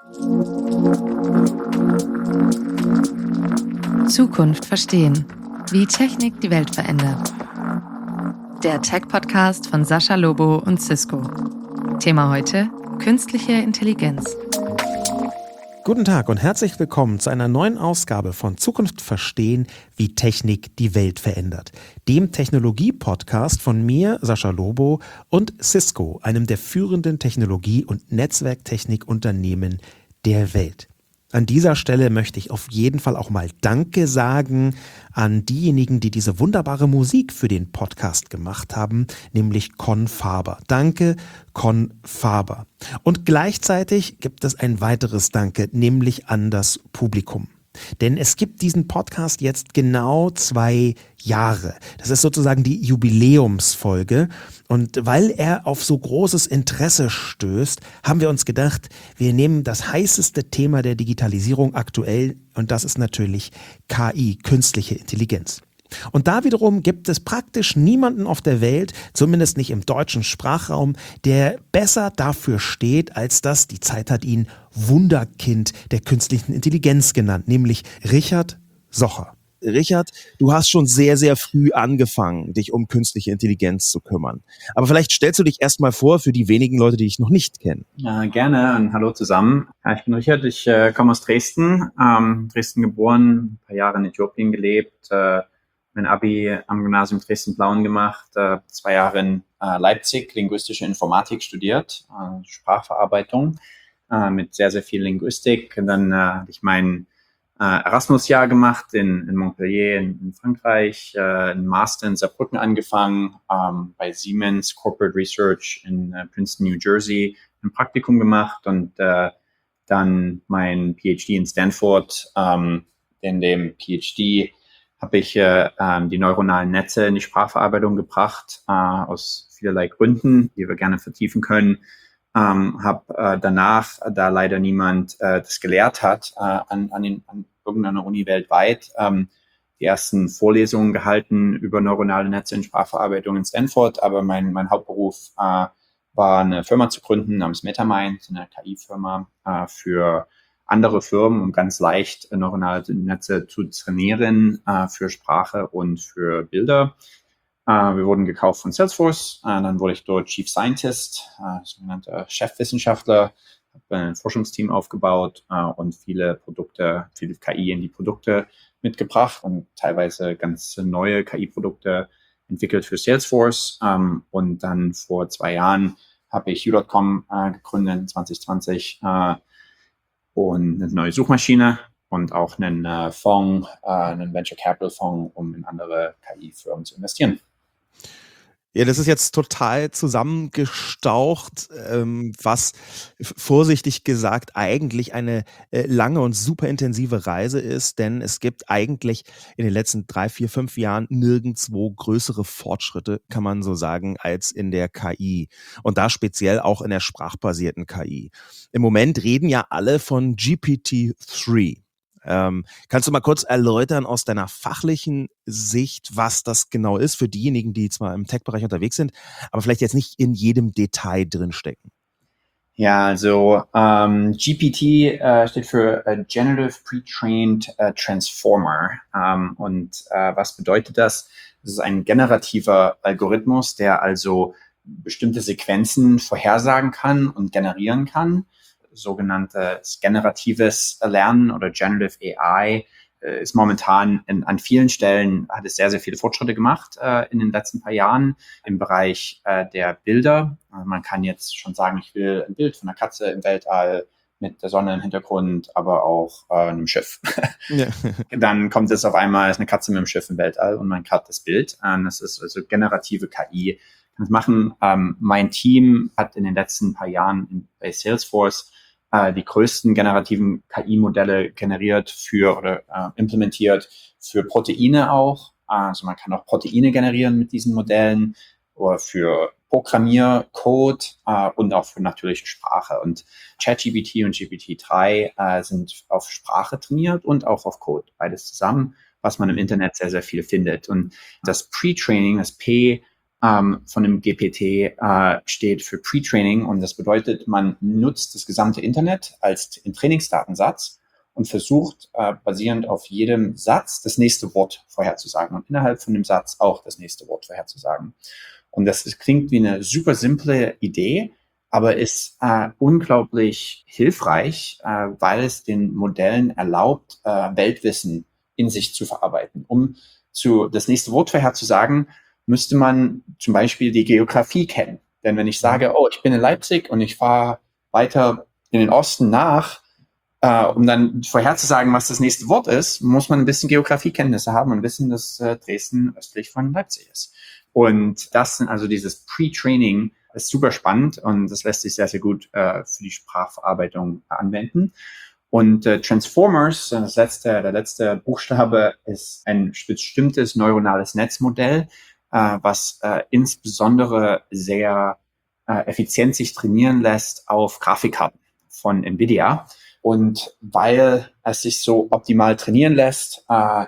Zukunft verstehen. Wie Technik die Welt verändert. Der Tech-Podcast von Sascha Lobo und Cisco. Thema heute: künstliche Intelligenz. Guten Tag und herzlich willkommen zu einer neuen Ausgabe von Zukunft verstehen, wie Technik die Welt verändert. Dem Technologie-Podcast von mir, Sascha Lobo, und Cisco, einem der führenden Technologie- und Netzwerktechnikunternehmen der Welt. An dieser Stelle möchte ich auf jeden Fall auch mal Danke sagen an diejenigen, die diese wunderbare Musik für den Podcast gemacht haben, nämlich Con Faber. Danke, Con Faber. Und gleichzeitig gibt es ein weiteres Danke, nämlich an das Publikum. Denn es gibt diesen Podcast jetzt genau 2 Jahre. Das ist sozusagen die Jubiläumsfolge. Und weil er auf so großes Interesse stößt, haben wir uns gedacht, wir nehmen das heißeste Thema der Digitalisierung aktuell, und das ist natürlich KI, künstliche Intelligenz. Und da wiederum gibt es praktisch niemanden auf der Welt, zumindest nicht im deutschen Sprachraum, der besser dafür steht, als das, die Zeit hat ihn Wunderkind der künstlichen Intelligenz genannt, nämlich Richard Socher. Richard, du hast schon sehr, sehr früh angefangen, dich um künstliche Intelligenz zu kümmern. Aber vielleicht stellst du dich erstmal vor für die wenigen Leute, die dich noch nicht kennen. Ja, gerne und hallo zusammen. Ja, ich bin Richard, ich komme aus Dresden, Dresden geboren, ein paar Jahre in Äthiopien gelebt, mein Abi am Gymnasium Dresden-Blauen gemacht, 2 Jahre in Leipzig linguistische Informatik studiert, Sprachverarbeitung mit sehr, sehr viel Linguistik. Und dann hatte ich mein Erasmus-Jahr gemacht in Montpellier in Frankreich, einen Master in Saarbrücken angefangen, bei Siemens Corporate Research in Princeton, New Jersey, ein Praktikum gemacht und dann mein PhD in Stanford. In dem PhD habe ich die neuronalen Netze in die Sprachverarbeitung gebracht, aus vielerlei Gründen, die wir gerne vertiefen können. Habe danach, da leider niemand das gelehrt hat, an irgendeiner Uni weltweit, die ersten Vorlesungen gehalten über neuronale Netze in Sprachverarbeitung in Stanford. Aber mein Hauptberuf war eine Firma zu gründen namens MetaMind, eine KI-Firma für andere Firmen, um ganz leicht neuronale Netze zu trainieren für Sprache und für Bilder. Wir wurden gekauft von Salesforce, dann wurde ich dort Chief Scientist, sogenannter Chefwissenschaftler, habe ein Forschungsteam aufgebaut und viele KI in die Produkte mitgebracht und teilweise ganz neue KI-Produkte entwickelt für Salesforce. Und dann vor 2 Jahren habe ich U.com gegründet, 2020, und eine neue Suchmaschine und auch einen Fonds, einen Venture Capital Fonds, um in andere KI-Firmen zu investieren. Ja, das ist jetzt total zusammengestaucht, was vorsichtig gesagt eigentlich eine lange und super intensive Reise ist, denn es gibt eigentlich in den letzten 3, 4, 5 Jahren nirgendwo größere Fortschritte, kann man so sagen, als in der KI und da speziell auch in der sprachbasierten KI. Im Moment reden ja alle von GPT-3. Kannst du mal kurz erläutern aus deiner fachlichen Sicht, was das genau ist für diejenigen, die zwar im Tech-Bereich unterwegs sind, aber vielleicht jetzt nicht in jedem Detail drinstecken? Ja, also GPT steht für Generative Pre-trained Transformer. Und was bedeutet das? Das ist ein generativer Algorithmus, der also bestimmte Sequenzen vorhersagen kann und generieren kann. Sogenanntes generatives Lernen oder Generative AI ist momentan an vielen Stellen, hat es sehr, sehr viele Fortschritte gemacht in den letzten paar Jahren im Bereich der Bilder. Man kann jetzt schon sagen, ich will ein Bild von einer Katze im Weltall mit der Sonne im Hintergrund, aber auch einem Schiff. Ja. Dann kommt es auf einmal, ist eine Katze mit einem Schiff im Weltall und man hat das Bild. Das ist also generative KI. Kann das machen. Mein Team hat in den letzten paar Jahren bei Salesforce die größten generativen KI-Modelle generiert oder implementiert für Proteine auch. Also man kann auch Proteine generieren mit diesen Modellen oder für Programmiercode und auch für natürliche Sprache. Und ChatGPT und GPT-3 sind auf Sprache trainiert und auch auf Code, beides zusammen, was man im Internet sehr, sehr viel findet. Und das Pre-Training, das P von dem GPT steht für Pre-Training, und das bedeutet, man nutzt das gesamte Internet als Trainingsdatensatz und versucht, basierend auf jedem Satz das nächste Wort vorherzusagen und innerhalb von dem Satz auch das nächste Wort vorherzusagen. Und das klingt wie eine super simple Idee, aber ist unglaublich hilfreich, weil es den Modellen erlaubt, Weltwissen in sich zu verarbeiten. Um das nächste Wort vorherzusagen, müsste man zum Beispiel die Geografie kennen. Denn wenn ich sage, oh, ich bin in Leipzig und ich fahre weiter in den Osten nach, um dann vorherzusagen, was das nächste Wort ist, muss man ein bisschen Geografiekenntnisse haben und wissen, dass Dresden östlich von Leipzig ist. Und das sind also dieses Pre-Training, ist super spannend, und das lässt sich sehr, sehr gut für die Sprachverarbeitung anwenden. Und Transformers, der letzte Buchstabe, ist ein bestimmtes neuronales Netzmodell, was insbesondere sehr effizient sich trainieren lässt auf Grafikkarten von NVIDIA. Und weil es sich so optimal trainieren lässt,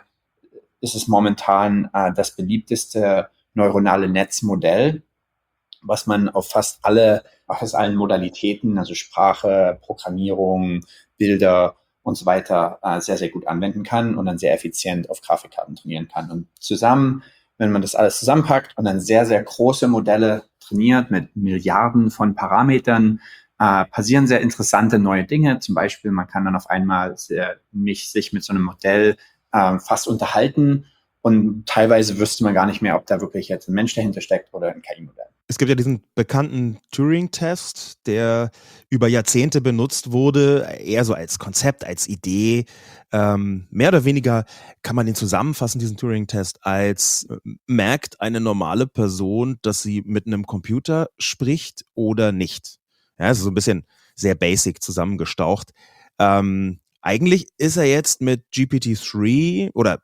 ist es momentan das beliebteste neuronale Netzmodell, was man auf fast allen Modalitäten, also Sprache, Programmierung, Bilder und so weiter, sehr, sehr gut anwenden kann und dann sehr effizient auf Grafikkarten trainieren kann. Und zusammen, wenn man das alles zusammenpackt und dann sehr, sehr große Modelle trainiert mit Milliarden von Parametern, passieren sehr interessante neue Dinge. Zum Beispiel, man kann dann auf einmal sich mit so einem Modell fast unterhalten, und teilweise wüsste man gar nicht mehr, ob da wirklich jetzt ein Mensch dahinter steckt oder ein KI-Modell. Es gibt ja diesen bekannten Turing-Test, der über Jahrzehnte benutzt wurde, eher so als Konzept, als Idee. Mehr oder weniger kann man den zusammenfassen, diesen Turing-Test, als merkt eine normale Person, dass sie mit einem Computer spricht oder nicht. Ja, also so ein bisschen sehr basic zusammengestaucht. Eigentlich ist er jetzt mit GPT-3 oder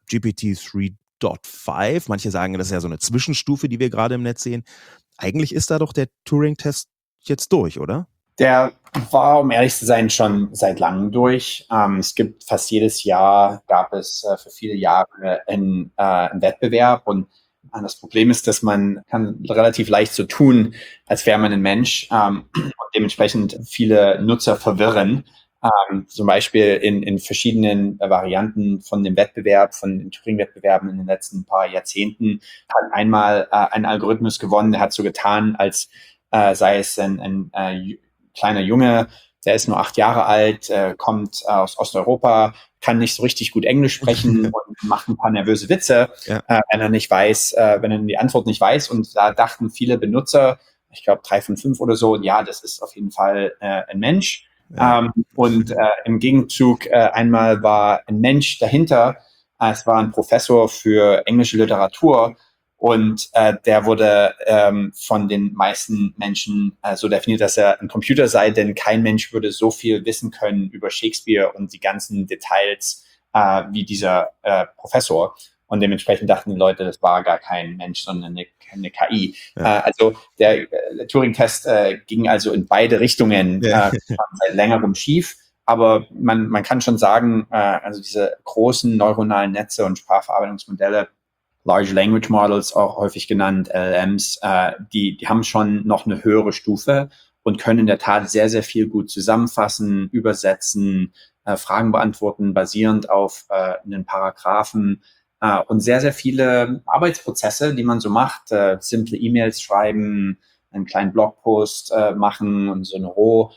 GPT-3.5, manche sagen, das ist ja so eine Zwischenstufe, die wir gerade im Netz sehen. Eigentlich ist da doch der Turing-Test jetzt durch, oder? Der war, um ehrlich zu sein, schon seit langem durch. Es gibt fast jedes Jahr, gab es für viele Jahre einen Wettbewerb, und das Problem ist, dass man kann relativ leicht so tun, als wäre man ein Mensch, und dementsprechend viele Nutzer verwirren. Zum Beispiel in verschiedenen Varianten von dem Wettbewerb, von den Turing-Wettbewerben in den letzten paar Jahrzehnten, hat einmal ein Algorithmus gewonnen, der hat so getan, als sei es ein kleiner Junge, der ist nur 8 Jahre alt, kommt aus Osteuropa, kann nicht so richtig gut Englisch sprechen und macht ein paar nervöse Witze, wenn er nicht weiß, wenn er die Antwort nicht weiß. Und da dachten viele Benutzer, ich glaube 3 von 5 oder so, ja, das ist auf jeden Fall ein Mensch. Ja. Und im Gegenzug einmal war ein Mensch dahinter. Es war ein Professor für englische Literatur, und der wurde von den meisten Menschen so definiert, dass er ein Computer sei, denn kein Mensch würde so viel wissen können über Shakespeare und die ganzen Details wie dieser Professor. Und dementsprechend dachten die Leute, das war gar kein Mensch, sondern eine KI. Ja. Also der Turing-Test ging also in beide Richtungen seit längerem schief. Aber man kann schon sagen, also diese großen neuronalen Netze und Sprachverarbeitungsmodelle, Large Language Models, auch häufig genannt LLMs, die haben schon noch eine höhere Stufe und können in der Tat sehr, sehr viel gut zusammenfassen, übersetzen, Fragen beantworten, basierend auf einen Paragraphen, und sehr, sehr viele Arbeitsprozesse, die man so macht, simple E-Mails schreiben, einen kleinen Blogpost machen und so einen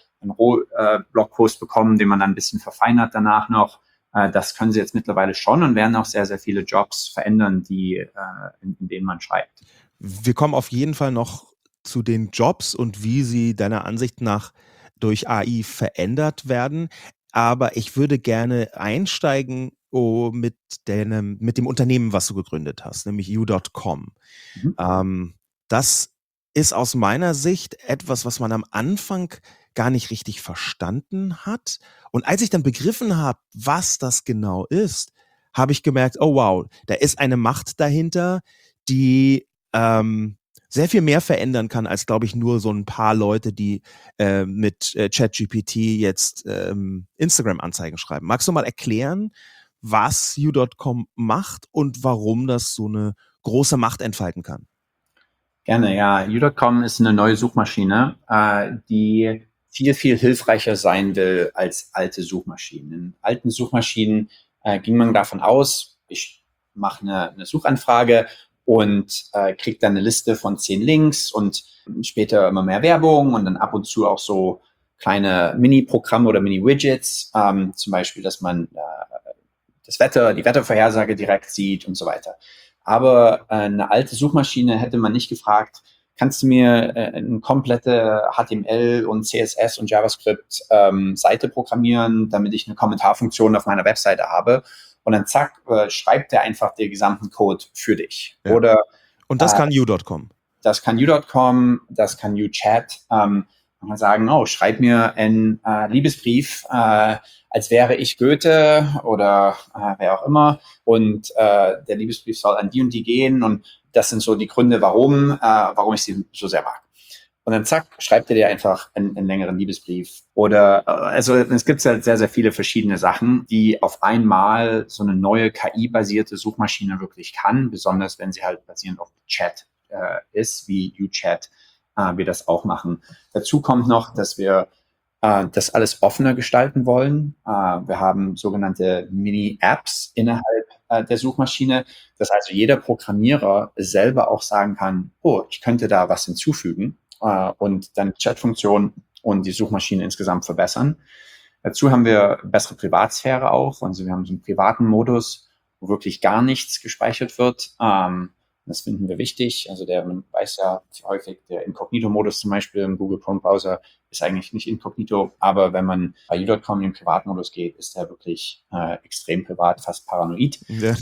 Roh-Blogpost bekommen, den man dann ein bisschen verfeinert danach noch. Das können sie jetzt mittlerweile schon und werden auch sehr, sehr viele Jobs verändern, in denen man schreibt. Wir kommen auf jeden Fall noch zu den Jobs und wie sie deiner Ansicht nach durch AI verändert werden. Aber ich würde gerne einsteigen mit dem Unternehmen, was du gegründet hast, nämlich You.com. Das ist aus meiner Sicht etwas, was man am Anfang gar nicht richtig verstanden hat. Und als ich dann begriffen habe, was das genau ist, habe ich gemerkt, oh wow, da ist eine Macht dahinter, die sehr viel mehr verändern kann, als, glaube ich, nur so ein paar Leute, die mit ChatGPT jetzt Instagram-Anzeigen schreiben. Magst du mal erklären, was You.com macht und warum das so eine große Macht entfalten kann? Gerne, ja. U.com ist eine neue Suchmaschine, die viel, viel hilfreicher sein will als alte Suchmaschinen. In alten Suchmaschinen ging man davon aus, ich mache eine Suchanfrage und kriege dann eine Liste von 10 Links und später immer mehr Werbung und dann ab und zu auch so kleine Mini-Programme oder Mini-Widgets, zum Beispiel, dass man die Wettervorhersage direkt sieht und so weiter. Aber eine alte Suchmaschine hätte man nicht gefragt, kannst du mir eine komplette HTML und CSS und JavaScript Seite programmieren, damit ich eine Kommentarfunktion auf meiner Webseite habe? Und dann zack, schreibt er einfach den gesamten Code für dich. Ja. Oder und das kann U.com. Das kann U.com, das kann UChat. Man kann sagen, schreib mir einen Liebesbrief, als wäre ich Goethe oder wer auch immer. Und der Liebesbrief soll an die und die gehen. Und das sind so die Gründe, warum ich sie so sehr mag. Und dann zack, schreibt er dir einfach einen längeren Liebesbrief. Oder also es gibt halt sehr, sehr viele verschiedene Sachen, die auf einmal so eine neue KI-basierte Suchmaschine wirklich kann, besonders wenn sie halt basierend auf Chat ist, wie UChat wir das auch machen. Dazu kommt noch, dass wir das alles offener gestalten wollen. Wir haben sogenannte Mini-Apps innerhalb der Suchmaschine, dass also jeder Programmierer selber auch sagen kann, ich könnte da was hinzufügen und dann Chat-Funktion und die Suchmaschine insgesamt verbessern. Dazu haben wir bessere Privatsphäre auch. Also wir haben so einen privaten Modus, wo wirklich gar nichts gespeichert wird. Das finden wir wichtig. Also man weiß ja häufig, der Inkognito-Modus zum Beispiel im Google Chrome-Browser ist eigentlich nicht inkognito, aber wenn man bei U.com in den Privatmodus geht, ist der wirklich extrem privat, fast paranoid. Ja.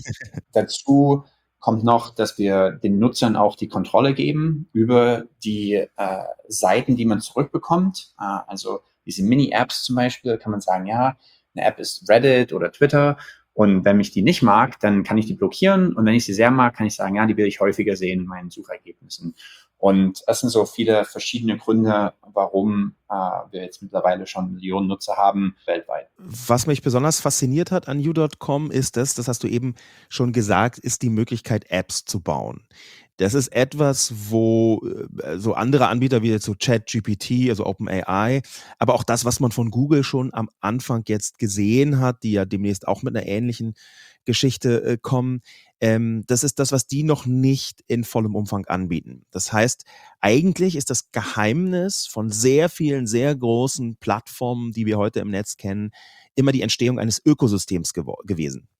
Dazu kommt noch, dass wir den Nutzern auch die Kontrolle geben über die Seiten, die man zurückbekommt. Also diese Mini-Apps zum Beispiel kann man sagen, ja, eine App ist Reddit oder Twitter. Und wenn ich die nicht mag, dann kann ich die blockieren. Und wenn ich sie sehr mag, kann ich sagen, ja, die will ich häufiger sehen in meinen Suchergebnissen. Und das sind so viele verschiedene Gründe, warum wir jetzt mittlerweile schon Millionen Nutzer haben weltweit. Was mich besonders fasziniert hat an U.com ist das hast du eben schon gesagt, ist die Möglichkeit, Apps zu bauen. Das ist etwas, wo so andere Anbieter wie jetzt so ChatGPT, also OpenAI, aber auch das, was man von Google schon am Anfang jetzt gesehen hat, die ja demnächst auch mit einer ähnlichen Geschichte kommen, das ist das, was die noch nicht in vollem Umfang anbieten. Das heißt, eigentlich ist das Geheimnis von sehr vielen, sehr großen Plattformen, die wir heute im Netz kennen, immer die Entstehung eines Ökosystems gewesen.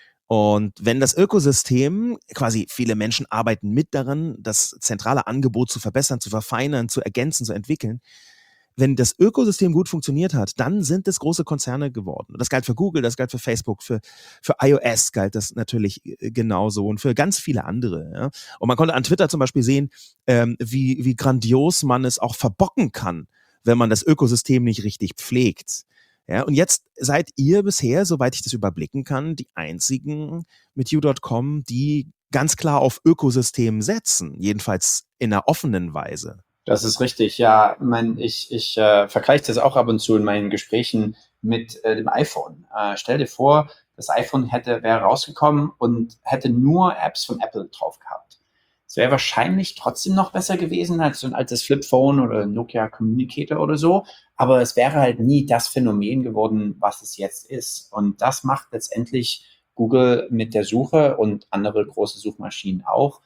Und wenn das Ökosystem, quasi viele Menschen arbeiten mit daran, das zentrale Angebot zu verbessern, zu verfeinern, zu ergänzen, zu entwickeln, wenn das Ökosystem gut funktioniert hat, dann sind es große Konzerne geworden. Das galt für Google, das galt für Facebook, für iOS galt das natürlich genauso und für ganz viele andere. Ja. Und man konnte an Twitter zum Beispiel sehen, wie grandios man es auch verbocken kann, wenn man das Ökosystem nicht richtig pflegt. Ja, und jetzt seid ihr bisher, soweit ich das überblicken kann, die einzigen mit U.com, die ganz klar auf Ökosystem setzen, jedenfalls in einer offenen Weise. Das ist richtig, ja. Ich vergleiche das auch ab und zu in meinen Gesprächen mit dem iPhone. Stell dir vor, das iPhone wäre rausgekommen und hätte nur Apps von Apple drauf gehabt. Es wäre wahrscheinlich trotzdem noch besser gewesen als so ein altes Flipphone oder Nokia Communicator oder so, aber es wäre halt nie das Phänomen geworden, was es jetzt ist. Und das macht letztendlich Google mit der Suche und andere große Suchmaschinen auch.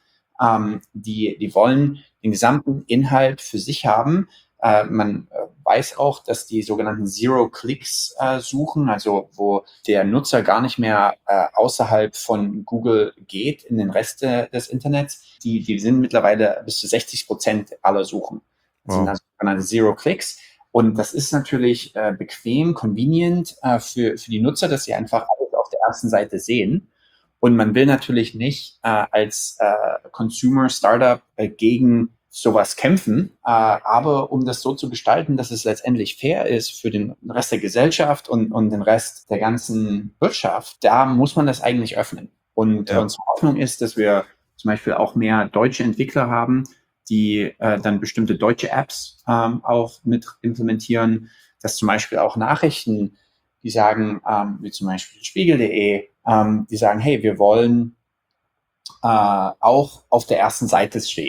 Die wollen den gesamten Inhalt für sich haben. Man weiß auch, dass die sogenannten Zero-Clicks suchen, also wo der Nutzer gar nicht mehr außerhalb von Google geht in den Rest des Internets. Die sind mittlerweile bis zu 60% aller Suchen. Das sind also sogenannte Zero-Clicks. Und das ist natürlich bequem, convenient für die Nutzer, dass sie einfach alles auf der ersten Seite sehen. Und man will natürlich nicht als Consumer-Startup gegen sowas kämpfen, aber um das so zu gestalten, dass es letztendlich fair ist für den Rest der Gesellschaft und den Rest der ganzen Wirtschaft, da muss man das eigentlich öffnen. Und unsere Hoffnung ist, dass wir zum Beispiel auch mehr deutsche Entwickler haben, die dann bestimmte deutsche Apps auch mit implementieren, dass zum Beispiel auch Nachrichten, die sagen, wie zum Beispiel Spiegel.de, die sagen, hey, wir wollen auch auf der ersten Seite stehen.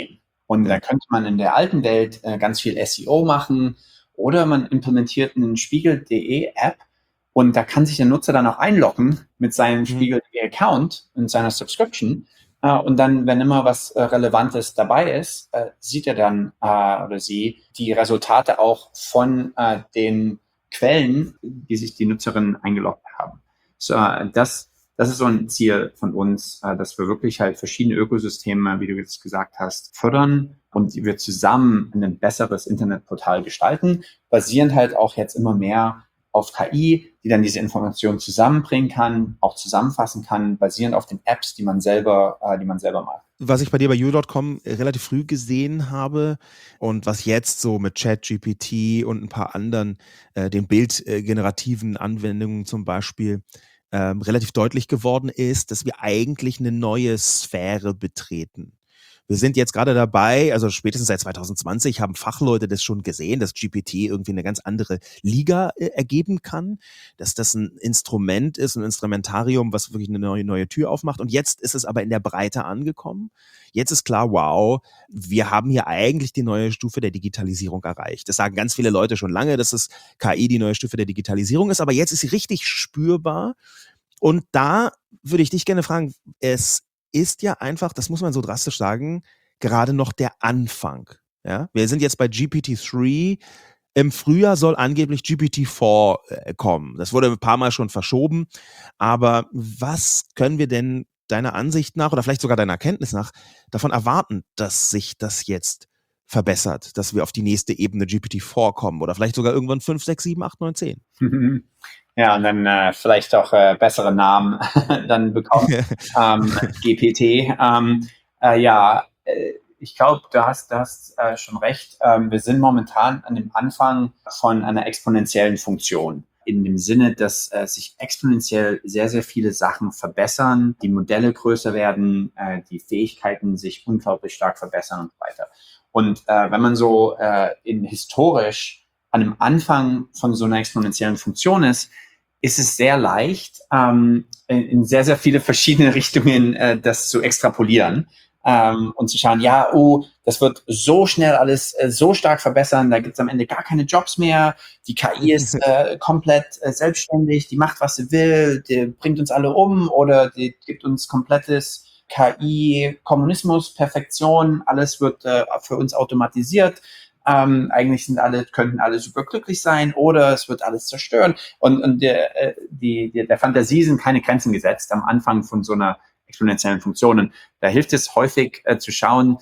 Und da könnte man in der alten Welt ganz viel SEO machen oder man implementiert einen Spiegel.de App und da kann sich der Nutzer dann auch einloggen mit seinem Spiegel.de Account und seiner Subscription. Und dann, wenn immer was Relevantes dabei ist, sieht er dann oder sie die Resultate auch von den Quellen, die sich die Nutzerinnen eingeloggt haben. So, das ist so ein Ziel von uns, dass wir wirklich halt verschiedene Ökosysteme, wie du jetzt gesagt hast, fördern und wir zusammen ein besseres Internetportal gestalten, basierend halt auch jetzt immer mehr auf KI, die dann diese Informationen zusammenbringen kann, auch zusammenfassen kann, basierend auf den Apps, die man selber macht. Was ich bei dir bei you.com relativ früh gesehen habe und was jetzt so mit ChatGPT und ein paar anderen, den bildgenerativen Anwendungen zum Beispiel, relativ deutlich geworden ist, dass wir eigentlich eine neue Sphäre betreten. Wir sind jetzt gerade dabei, also spätestens seit 2020 haben Fachleute das schon gesehen, dass GPT irgendwie eine ganz andere Liga ergeben kann, dass das ein Instrument ist, ein Instrumentarium, was wirklich eine neue Tür aufmacht. Und jetzt ist es aber in der Breite angekommen. Jetzt ist klar, wow, wir haben hier eigentlich die neue Stufe der Digitalisierung erreicht. Das sagen ganz viele Leute schon lange, dass es KI die neue Stufe der Digitalisierung ist, aber jetzt ist sie richtig spürbar. Und da würde ich dich gerne fragen, es ist ja einfach, das muss man so drastisch sagen, gerade noch der Anfang. Ja? Wir sind jetzt bei GPT-3. Im Frühjahr soll angeblich GPT-4 kommen. Das wurde ein paar Mal schon verschoben. Aber was können wir denn deiner Ansicht nach oder vielleicht sogar deiner Erkenntnis nach davon erwarten, dass sich das jetzt verbessert, dass wir auf die nächste Ebene GPT-4 kommen oder vielleicht sogar irgendwann 5, 6, 7, 8, 9, 10? Ja, und dann vielleicht auch bessere Namen dann bekommen. GPT. Ich glaube, du hast schon recht. Wir sind momentan an dem Anfang von einer exponentiellen Funktion. In dem Sinne, dass sich exponentiell sehr, sehr viele Sachen verbessern, die Modelle größer werden, die Fähigkeiten sich unglaublich stark verbessern und so weiter. Und wenn man so historisch an dem Anfang von so einer exponentiellen Funktion ist es sehr leicht, in sehr, sehr viele verschiedene Richtungen das zu extrapolieren und zu schauen, das wird so schnell alles so stark verbessern, da gibt es am Ende gar keine Jobs mehr, die KI ist komplett selbstständig, die macht, was sie will, die bringt uns alle um oder die gibt uns komplettes KI, Kommunismus, Perfektion, alles wird für uns automatisiert. Eigentlich könnten alle super glücklich sein oder es wird alles zerstören. Und der Fantasie sind keine Grenzen gesetzt am Anfang von so einer exponentiellen Funktion. Und da hilft es häufig zu schauen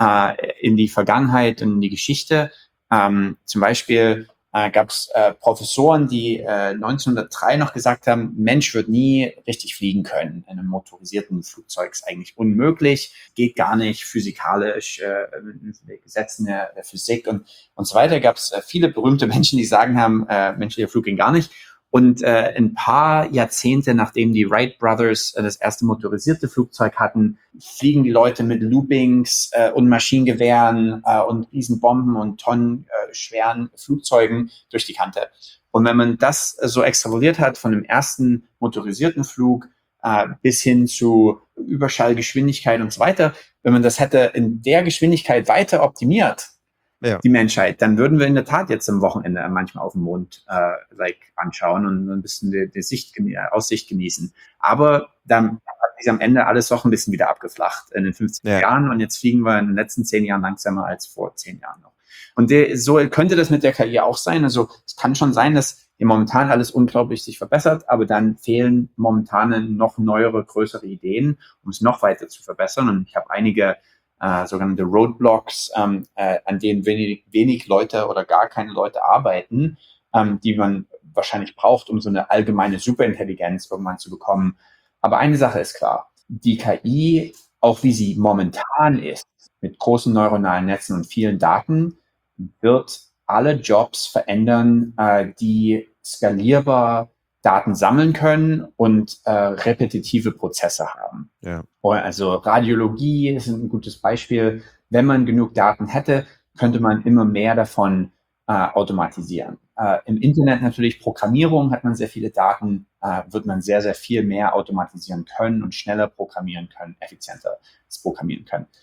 in die Vergangenheit und in die Geschichte. Zum Beispiel gab es Professoren, die 1903 noch gesagt haben, Mensch wird nie richtig fliegen können. In einem motorisierten Flugzeug ist eigentlich unmöglich, geht gar nicht physikalisch, Gesetzen der Physik und so weiter. Gab es viele berühmte Menschen, die sagen haben, menschlicher Flug ging gar nicht. Und ein paar Jahrzehnte, nachdem die Wright Brothers das erste motorisierte Flugzeug hatten, fliegen die Leute mit Loopings und Maschinengewehren und Riesenbomben und tonnenschweren Flugzeugen durch die Kante. Und wenn man das so extrapoliert hat von dem ersten motorisierten Flug bis hin zu Überschallgeschwindigkeit und so weiter, wenn man das hätte in der Geschwindigkeit weiter optimiert, die Menschheit, dann würden wir in der Tat jetzt am Wochenende manchmal auf dem Mond anschauen und ein bisschen die Aussicht genießen. Aber dann hat sich am Ende alles doch ein bisschen wieder abgeflacht in den 50er Jahren und jetzt fliegen wir in den letzten 10 Jahren langsamer als vor 10 Jahren noch. Und so könnte das mit der KI auch sein. Also es kann schon sein, dass hier momentan alles unglaublich sich verbessert, aber dann fehlen momentan noch neuere, größere Ideen, um es noch weiter zu verbessern. Und ich habe einige sogenannte Roadblocks, an denen wenig Leute oder gar keine Leute arbeiten, die man wahrscheinlich braucht, um so eine allgemeine Superintelligenz irgendwann zu bekommen. Aber eine Sache ist klar, die KI, auch wie sie momentan ist, mit großen neuronalen Netzen und vielen Daten, wird alle Jobs verändern, die skalierbar Daten sammeln können und repetitive Prozesse haben. Ja. Also Radiologie ist ein gutes Beispiel. Wenn man genug Daten hätte, könnte man immer mehr davon automatisieren. Im Internet natürlich Programmierung, hat man sehr viele Daten, wird man sehr, sehr viel mehr automatisieren können und schneller programmieren können, effizienter programmieren können.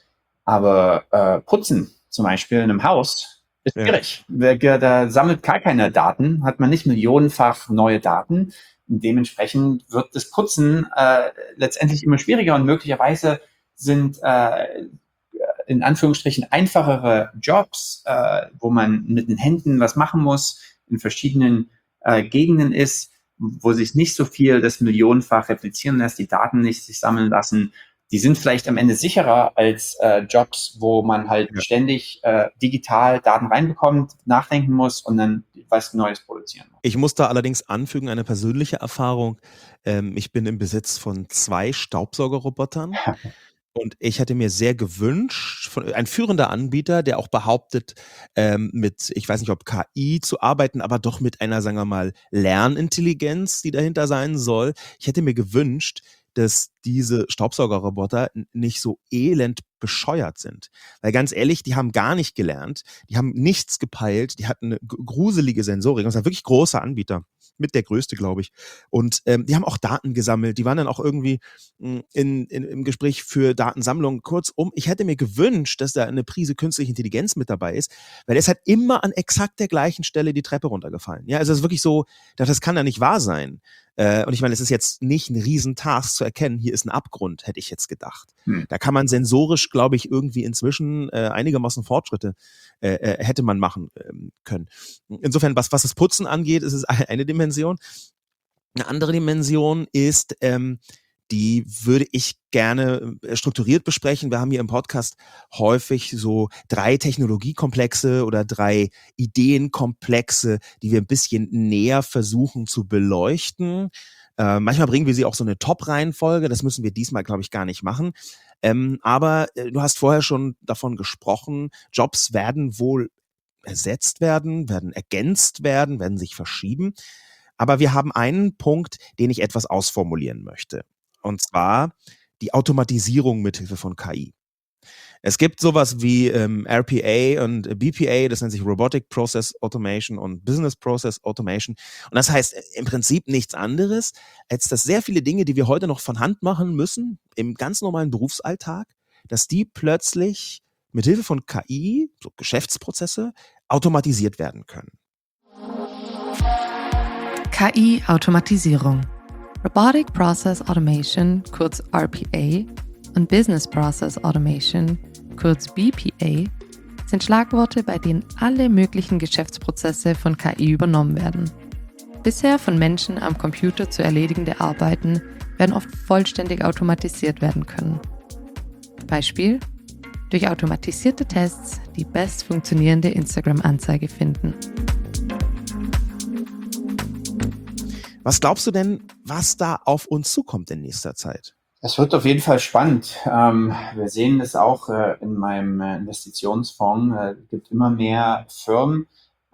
Aber Putzen zum Beispiel in einem Haus ist schwierig. Da sammelt gar keine Daten, hat man nicht millionenfach neue Daten. Und dementsprechend wird das Putzen letztendlich immer schwieriger und möglicherweise sind in Anführungsstrichen einfachere Jobs, wo man mit den Händen was machen muss, in verschiedenen Gegenden ist, wo sich nicht so viel das millionenfach replizieren lässt, die Daten nicht sich sammeln lassen. Die sind vielleicht am Ende sicherer als Jobs, wo man halt ständig digital Daten reinbekommt, nachdenken muss und dann was Neues produzieren muss. Ich muss da allerdings anfügen, eine persönliche Erfahrung. Ich bin im Besitz von 2 Staubsaugerrobotern. Und ich hätte mir sehr gewünscht, ein führender Anbieter, der auch behauptet, mit, ich weiß nicht, ob KI zu arbeiten, aber doch mit einer, sagen wir mal, Lernintelligenz, die dahinter sein soll. Ich hätte mir gewünscht, dass diese Staubsaugerroboter nicht so elend bescheuert sind. Weil ganz ehrlich, die haben gar nicht gelernt, die haben nichts gepeilt, die hatten eine gruselige Sensorik. Das ist ein wirklich großer Anbieter, mit der größte, glaube ich. Und die haben auch Daten gesammelt, die waren dann auch irgendwie im Gespräch für Datensammlung. Kurzum, ich hätte mir gewünscht, dass da eine Prise künstliche Intelligenz mit dabei ist, weil er ist halt immer an exakt der gleichen Stelle die Treppe runtergefallen. Ja, also es ist wirklich so, das kann ja nicht wahr sein. Und ich meine, es ist jetzt nicht ein Riesentask zu erkennen, hier ist ein Abgrund, hätte ich jetzt gedacht. Da kann man sensorisch, glaube ich, irgendwie inzwischen einigermaßen Fortschritte hätte man machen können. Insofern, was das Putzen angeht, ist es eine Dimension. Eine andere Dimension ist, die würde ich gerne strukturiert besprechen. Wir haben hier im Podcast häufig so 3 Technologiekomplexe oder 3 Ideenkomplexe, die wir ein bisschen näher versuchen zu beleuchten. Manchmal bringen wir sie auch so eine Top-Reihenfolge. Das müssen wir diesmal, glaube ich, gar nicht machen. Aber du hast vorher schon davon gesprochen, Jobs werden wohl ersetzt werden ergänzt werden sich verschieben. Aber wir haben einen Punkt, den ich etwas ausformulieren möchte. Und zwar die Automatisierung mithilfe von KI. Es gibt sowas wie RPA und BPA, das nennt sich Robotic Process Automation und Business Process Automation. Und das heißt im Prinzip nichts anderes, als dass sehr viele Dinge, die wir heute noch von Hand machen müssen, im ganz normalen Berufsalltag, dass die plötzlich mithilfe von KI, so Geschäftsprozesse, automatisiert werden können. KI-Automatisierung. Robotic Process Automation, kurz RPA, und Business Process Automation, kurz BPA, sind Schlagworte, bei denen alle möglichen Geschäftsprozesse von KI übernommen werden. Bisher von Menschen am Computer zu erledigende Arbeiten werden oft vollständig automatisiert werden können. Beispiel: durch automatisierte Tests die best funktionierende Instagram-Anzeige finden. Was glaubst du denn, was da auf uns zukommt in nächster Zeit? Es wird auf jeden Fall spannend. Wir sehen das auch in meinem Investitionsfonds. Es gibt immer mehr Firmen,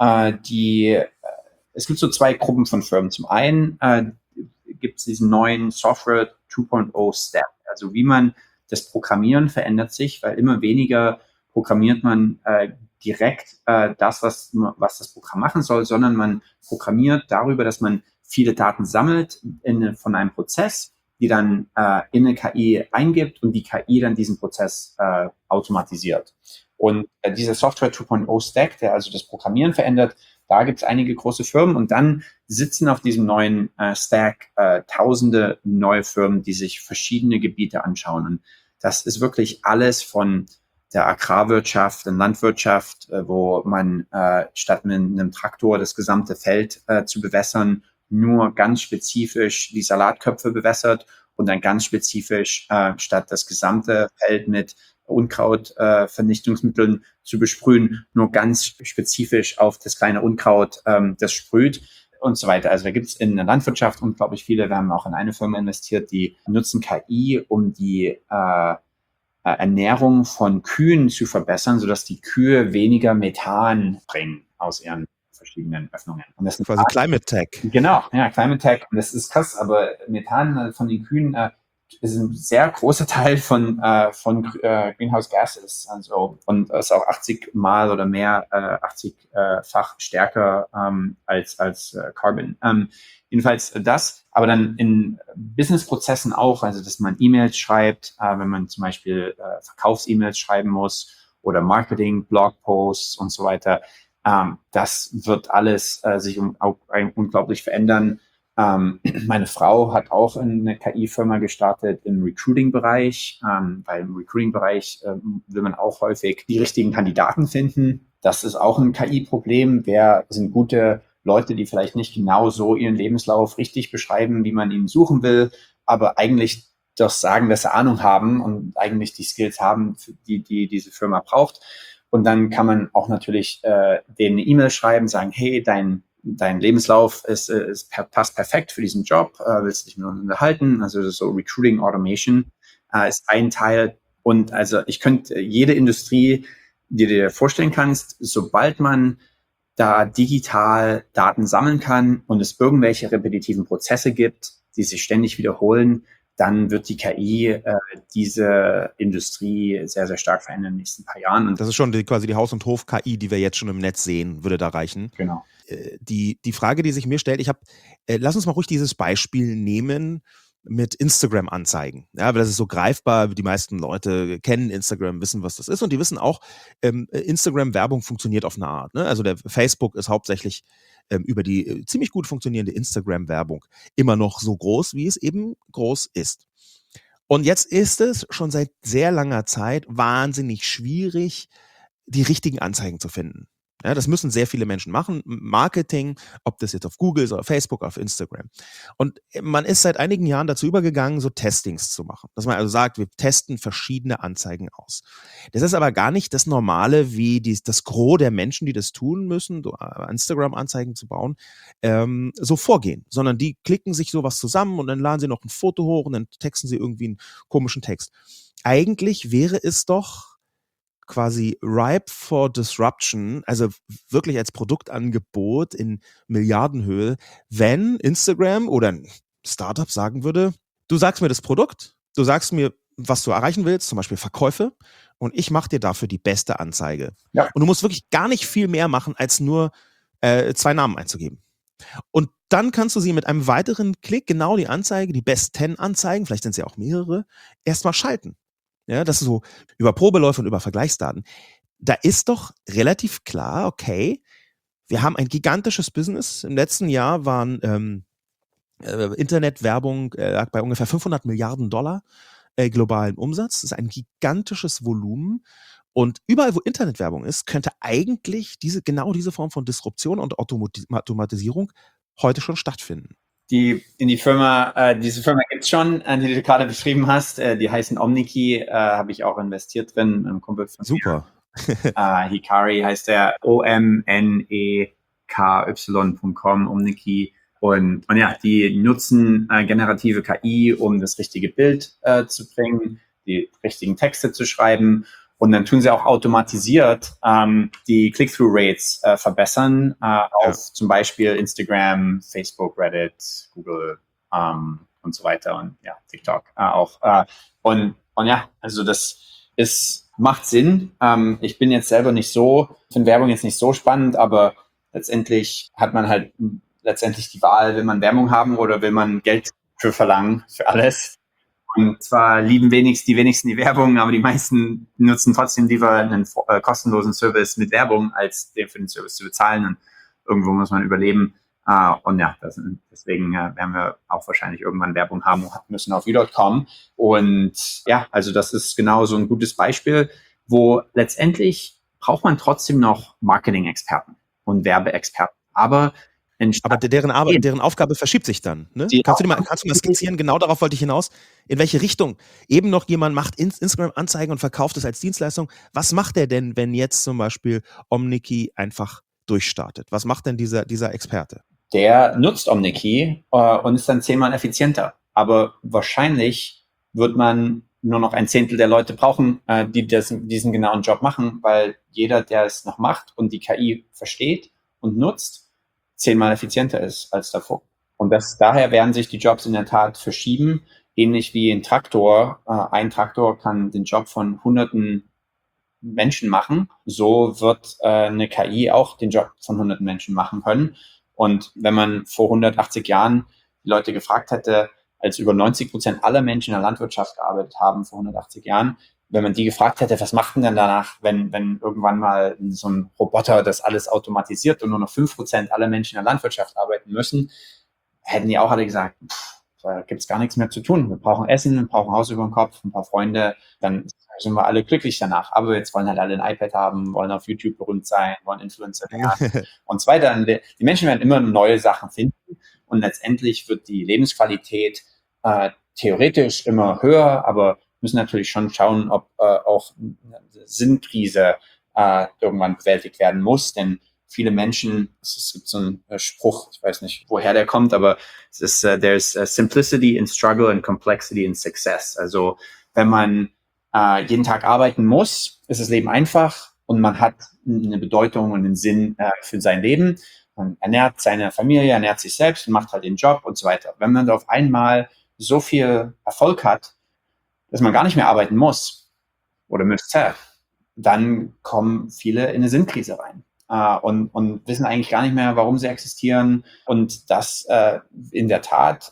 es gibt so 2 Gruppen von Firmen. Zum einen gibt es diesen neuen Software 2.0 Step. Also wie man das Programmieren verändert sich, weil immer weniger programmiert man direkt das, was das Programm machen soll, sondern man programmiert darüber, dass man viele Daten sammelt von einem Prozess, die dann in eine KI eingibt und die KI dann diesen Prozess automatisiert. Und dieser Software 2.0 Stack, der also das Programmieren verändert, da gibt es einige große Firmen und dann sitzen auf diesem neuen Stack tausende neue Firmen, die sich verschiedene Gebiete anschauen. Und das ist wirklich alles von der Agrarwirtschaft und Landwirtschaft, wo man statt mit einem Traktor das gesamte Feld zu bewässern, nur ganz spezifisch die Salatköpfe bewässert und dann ganz spezifisch statt das gesamte Feld mit Unkrautvernichtungsmitteln zu besprühen, nur ganz spezifisch auf das kleine Unkraut, das sprüht und so weiter. Also da gibt es in der Landwirtschaft unglaublich viele. Wir haben auch in eine Firma investiert, die nutzen KI, um die Ernährung von Kühen zu verbessern, sodass die Kühe weniger Methan bringen aus ihren verschiedenen Öffnungen. Und das ist quasi Climate Tech. Genau, ja, Climate Tech. Und das ist krass, aber Methan von den Kühen ist ein sehr großer Teil von Greenhouse Gases. Also, und ist auch 80 Mal oder mehr, 80-fach stärker als Carbon. Jedenfalls das, aber dann in Business-Prozessen auch, also dass man E-Mails schreibt, wenn man zum Beispiel Verkaufs-E-Mails schreiben muss oder Marketing, Blogposts und so weiter. Das wird alles sich unglaublich verändern. Meine Frau hat auch eine KI-Firma gestartet im Recruiting-Bereich, weil im Recruiting-Bereich will man auch häufig die richtigen Kandidaten finden. Das ist auch ein KI-Problem. Wer sind gute Leute, die vielleicht nicht genau so ihren Lebenslauf richtig beschreiben, wie man ihn suchen will, aber eigentlich doch sagen, dass sie Ahnung haben und eigentlich die Skills haben, die diese Firma braucht. Und dann kann man auch natürlich denen eine E-Mail schreiben, sagen, hey, dein Lebenslauf passt perfekt für diesen Job, willst du dich mit uns unterhalten? Also so Recruiting Automation ist ein Teil. Und also ich könnte jede Industrie, die du dir vorstellen kannst, sobald man da digital Daten sammeln kann und es irgendwelche repetitiven Prozesse gibt, die sich ständig wiederholen, dann wird die KI diese Industrie sehr, sehr stark verändern in den nächsten paar Jahren. Und das ist schon quasi die Haus- und Hof-KI, die wir jetzt schon im Netz sehen, würde da reichen. Genau. Die Frage, die sich mir stellt, lass uns mal ruhig dieses Beispiel nehmen mit Instagram-Anzeigen. Ja, weil das ist so greifbar, die meisten Leute kennen Instagram, wissen, was das ist und die wissen auch, Instagram-Werbung funktioniert auf eine Art. Ne? Also der Facebook ist hauptsächlich über die ziemlich gut funktionierende Instagram-Werbung immer noch so groß, wie es eben groß ist. Und jetzt ist es schon seit sehr langer Zeit wahnsinnig schwierig, die richtigen Anzeigen zu finden. Ja, das müssen sehr viele Menschen machen. Marketing, ob das jetzt auf Google ist, auf Facebook, auf Instagram. Und man ist seit einigen Jahren dazu übergegangen, so Testings zu machen. Dass man also sagt, wir testen verschiedene Anzeigen aus. Das ist aber gar nicht das Normale, wie das Gros der Menschen, die das tun müssen, so Instagram-Anzeigen zu bauen, so vorgehen. Sondern die klicken sich sowas zusammen und dann laden sie noch ein Foto hoch und dann texten sie irgendwie einen komischen Text. Eigentlich wäre es doch quasi ripe for disruption, also wirklich als Produktangebot in Milliardenhöhe, wenn Instagram oder ein Startup sagen würde, du sagst mir das Produkt, du sagst mir, was du erreichen willst, zum Beispiel Verkäufe, und ich mache dir dafür die beste Anzeige. Ja. Und du musst wirklich gar nicht viel mehr machen, als nur 2 Namen einzugeben. Und dann kannst du sie mit einem weiteren Klick, genau die Anzeige, die Best 10 Anzeigen, vielleicht sind es ja auch mehrere, erstmal schalten. Ja, das ist so über Probeläufe und über Vergleichsdaten. Da ist doch relativ klar, okay, wir haben ein gigantisches Business. Im letzten Jahr waren Internetwerbung lag bei ungefähr 500 Milliarden $, globalen Umsatz. Das ist ein gigantisches Volumen. Und überall, wo Internetwerbung ist, könnte eigentlich genau diese Form von Disruption und Automatisierung heute schon stattfinden. Diese Firma gibt's schon, die du gerade beschrieben hast. Die heißen Omniki, habe ich auch investiert drin, ein Kumpel von Super. Hikari heißt der, omneky.com, Omniki. Und ja, die nutzen generative KI, um das richtige Bild zu bringen, die richtigen Texte zu schreiben. Und dann tun sie auch automatisiert die Click-Through-Rates verbessern auf zum Beispiel Instagram, Facebook, Reddit, Google und so weiter und ja, TikTok auch. Und ja, also macht Sinn. Ich bin jetzt selber nicht so, finde Werbung jetzt nicht so spannend, aber letztendlich hat man halt die Wahl, will man Werbung haben oder will man Geld für verlangen, für alles. Und zwar lieben die wenigsten die Werbung, aber die meisten nutzen trotzdem lieber einen kostenlosen Service mit Werbung, als den für den Service zu bezahlen. Und irgendwo muss man überleben. Und ja, deswegen werden wir auch wahrscheinlich irgendwann Werbung haben müssen auf u.com. Und ja, also das ist genau so ein gutes Beispiel, wo letztendlich braucht man trotzdem noch Marketing-Experten und Werbeexperten. Aber deren Aufgabe verschiebt sich dann. Ne? Kannst du mal skizzieren? Genau darauf wollte ich hinaus. In welche Richtung? Eben noch jemand macht Instagram-Anzeigen und verkauft es als Dienstleistung. Was macht der denn, wenn jetzt zum Beispiel Omniki einfach durchstartet? Was macht denn dieser Experte? Der nutzt Omniki und ist dann 10-mal effizienter. Aber wahrscheinlich wird man nur noch 1/10 der Leute brauchen, die diesen genauen Job machen, weil jeder, der es noch macht und die KI versteht und nutzt, 10-mal effizienter ist als davor. Und daher werden sich die Jobs in der Tat verschieben, ähnlich wie ein Traktor. Ein Traktor kann den Job von Hunderten Menschen machen. So wird eine KI auch den Job von Hunderten Menschen machen können. Und wenn man vor 180 Jahren die Leute gefragt hätte, als über 90% aller Menschen in der Landwirtschaft gearbeitet haben vor 180 Jahren, wenn man die gefragt hätte, was macht denn dann danach, wenn irgendwann mal so ein Roboter das alles automatisiert und nur noch 5% aller Menschen in der Landwirtschaft arbeiten müssen, hätten die auch alle gesagt, da gibt's gar nichts mehr zu tun. Wir brauchen Essen, wir brauchen ein Haus über dem Kopf, ein paar Freunde, dann sind wir alle glücklich danach. Aber jetzt wollen halt alle ein iPad haben, wollen auf YouTube berühmt sein, wollen Influencer werden und so weiter. Die Menschen werden immer neue Sachen finden und letztendlich wird die Lebensqualität theoretisch immer höher, aber müssen natürlich schon schauen, ob auch eine Sinnkrise irgendwann bewältigt werden muss, denn viele Menschen, es gibt so einen Spruch, ich weiß nicht, woher der kommt, aber es ist, there's simplicity in struggle and complexity in success. Also wenn man jeden Tag arbeiten muss, ist das Leben einfach und man hat eine Bedeutung und einen Sinn für sein Leben. Man ernährt seine Familie, ernährt sich selbst und macht halt den Job und so weiter. Wenn man auf einmal so viel Erfolg hat, dass man gar nicht mehr arbeiten muss oder müsste, dann kommen viele in eine Sinnkrise rein. Und wissen eigentlich gar nicht mehr, warum sie existieren. Und das in der Tat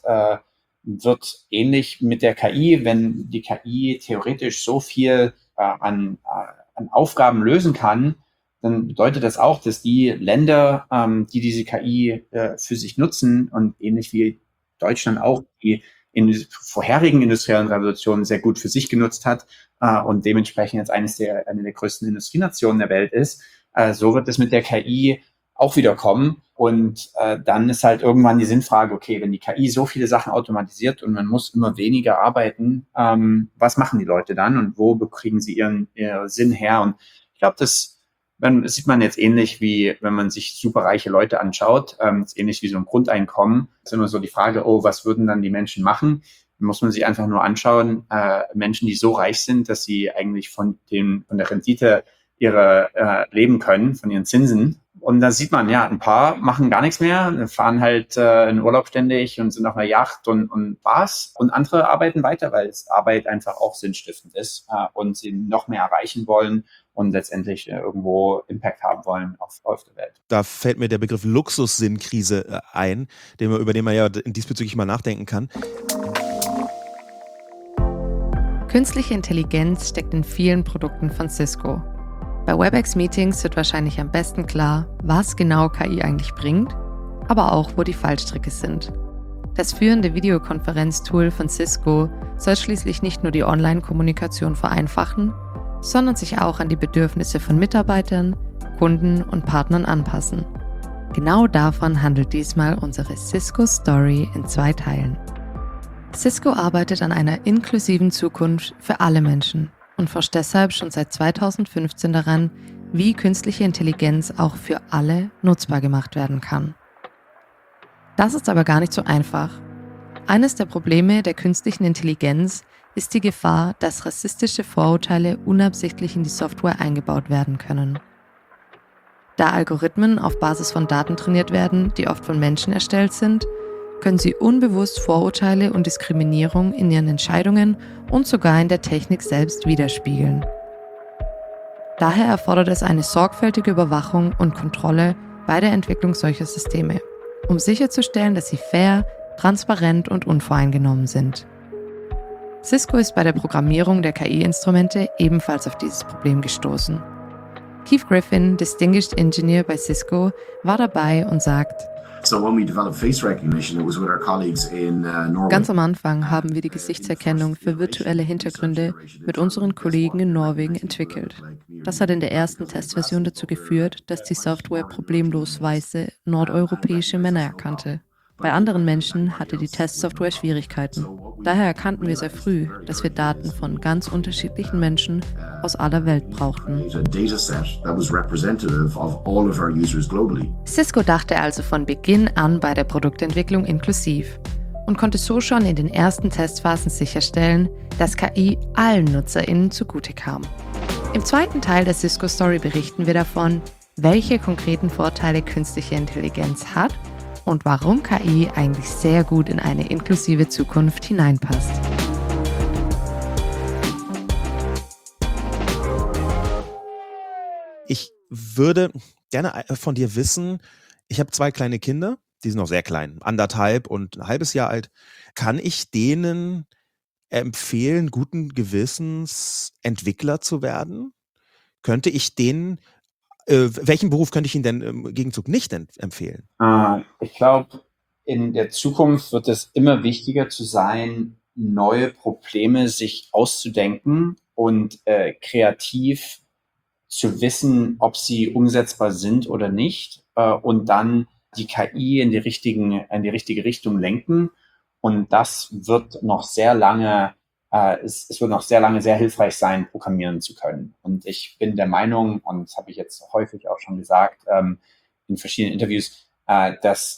wird ähnlich mit der KI, wenn die KI theoretisch so viel an Aufgaben lösen kann, dann bedeutet das auch, dass die Länder, die diese KI für sich nutzen und ähnlich wie Deutschland auch die in vorherigen industriellen Revolutionen sehr gut für sich genutzt hat und dementsprechend jetzt eine der größten Industrienationen der Welt ist, so wird es mit der KI auch wieder kommen. Und dann ist halt irgendwann die Sinnfrage, okay, wenn die KI so viele Sachen automatisiert und man muss immer weniger arbeiten, was machen die Leute dann und wo kriegen sie ihren Sinn her? Und ich glaube, das sieht man jetzt ähnlich wie, wenn man sich superreiche Leute anschaut, ist ähnlich wie so ein Grundeinkommen. Das ist immer so die Frage, oh, was würden dann die Menschen machen? Da muss man sich einfach nur anschauen, Menschen, die so reich sind, dass sie eigentlich von der Rendite ihrer leben können, von ihren Zinsen. Und da sieht man, ja, ein paar machen gar nichts mehr, fahren halt in Urlaub ständig und sind auf einer Yacht und was. Und andere arbeiten weiter, weil Arbeit einfach auch sinnstiftend ist und sie noch mehr erreichen wollen und letztendlich irgendwo Impact haben wollen auf der Welt. Da fällt mir der Begriff Luxusssinnkrise ein, über den man ja diesbezüglich mal nachdenken kann. Künstliche Intelligenz steckt in vielen Produkten von Cisco. Bei WebEx-Meetings wird wahrscheinlich am besten klar, was genau KI eigentlich bringt, aber auch, wo die Fallstricke sind. Das führende Videokonferenztool von Cisco soll schließlich nicht nur die Online-Kommunikation vereinfachen, sondern sich auch an die Bedürfnisse von Mitarbeitern, Kunden und Partnern anpassen. Genau davon handelt diesmal unsere Cisco-Story in 2 Teilen. Cisco arbeitet an einer inklusiven Zukunft für alle Menschen und forscht deshalb schon seit 2015 daran, wie künstliche Intelligenz auch für alle nutzbar gemacht werden kann. Das ist aber gar nicht so einfach. Eines der Probleme der künstlichen Intelligenz ist die Gefahr, dass rassistische Vorurteile unabsichtlich in die Software eingebaut werden können. Da Algorithmen auf Basis von Daten trainiert werden, die oft von Menschen erstellt sind, können sie unbewusst Vorurteile und Diskriminierung in ihren Entscheidungen und sogar in der Technik selbst widerspiegeln. Daher erfordert es eine sorgfältige Überwachung und Kontrolle bei der Entwicklung solcher Systeme, um sicherzustellen, dass sie fair, transparent und unvoreingenommen sind. Cisco ist bei der Programmierung der KI-Instrumente ebenfalls auf dieses Problem gestoßen. Keith Griffin, Distinguished Engineer bei Cisco, war dabei und sagt: Ganz am Anfang haben wir die Gesichtserkennung für virtuelle Hintergründe mit unseren Kollegen in Norwegen entwickelt. Das hat in der ersten Testversion dazu geführt, dass die Software problemlos weiße, nordeuropäische Männer erkannte. Bei anderen Menschen hatte die Testsoftware Schwierigkeiten. Daher erkannten wir sehr früh, dass wir Daten von ganz unterschiedlichen Menschen aus aller Welt brauchten. Cisco dachte also von Beginn an bei der Produktentwicklung inklusiv und konnte so schon in den ersten Testphasen sicherstellen, dass KI allen NutzerInnen zugute kam. Im 2. Teil der Cisco-Story berichten wir davon, welche konkreten Vorteile künstliche Intelligenz hat und warum KI eigentlich sehr gut in eine inklusive Zukunft hineinpasst. Ich würde gerne von dir wissen, ich habe 2 kleine Kinder die sind noch sehr klein, 1,5 und ein halbes Jahr alt, kann ich denen empfehlen, guten Gewissens Entwickler zu werden? Könnte ich denen, welchen Beruf könnte ich ihnen denn im Gegenzug nicht empfehlen? Ich glaube, in der Zukunft wird es immer wichtiger zu sein, neue Probleme sich auszudenken und kreativ zu wissen, ob sie umsetzbar sind oder nicht, und dann die KI in die richtige Richtung lenken. Und das wird noch sehr lange, es wird noch sehr lange sehr hilfreich sein, programmieren zu können. Und ich bin der Meinung, und das habe ich jetzt häufig auch schon gesagt, in verschiedenen Interviews, dass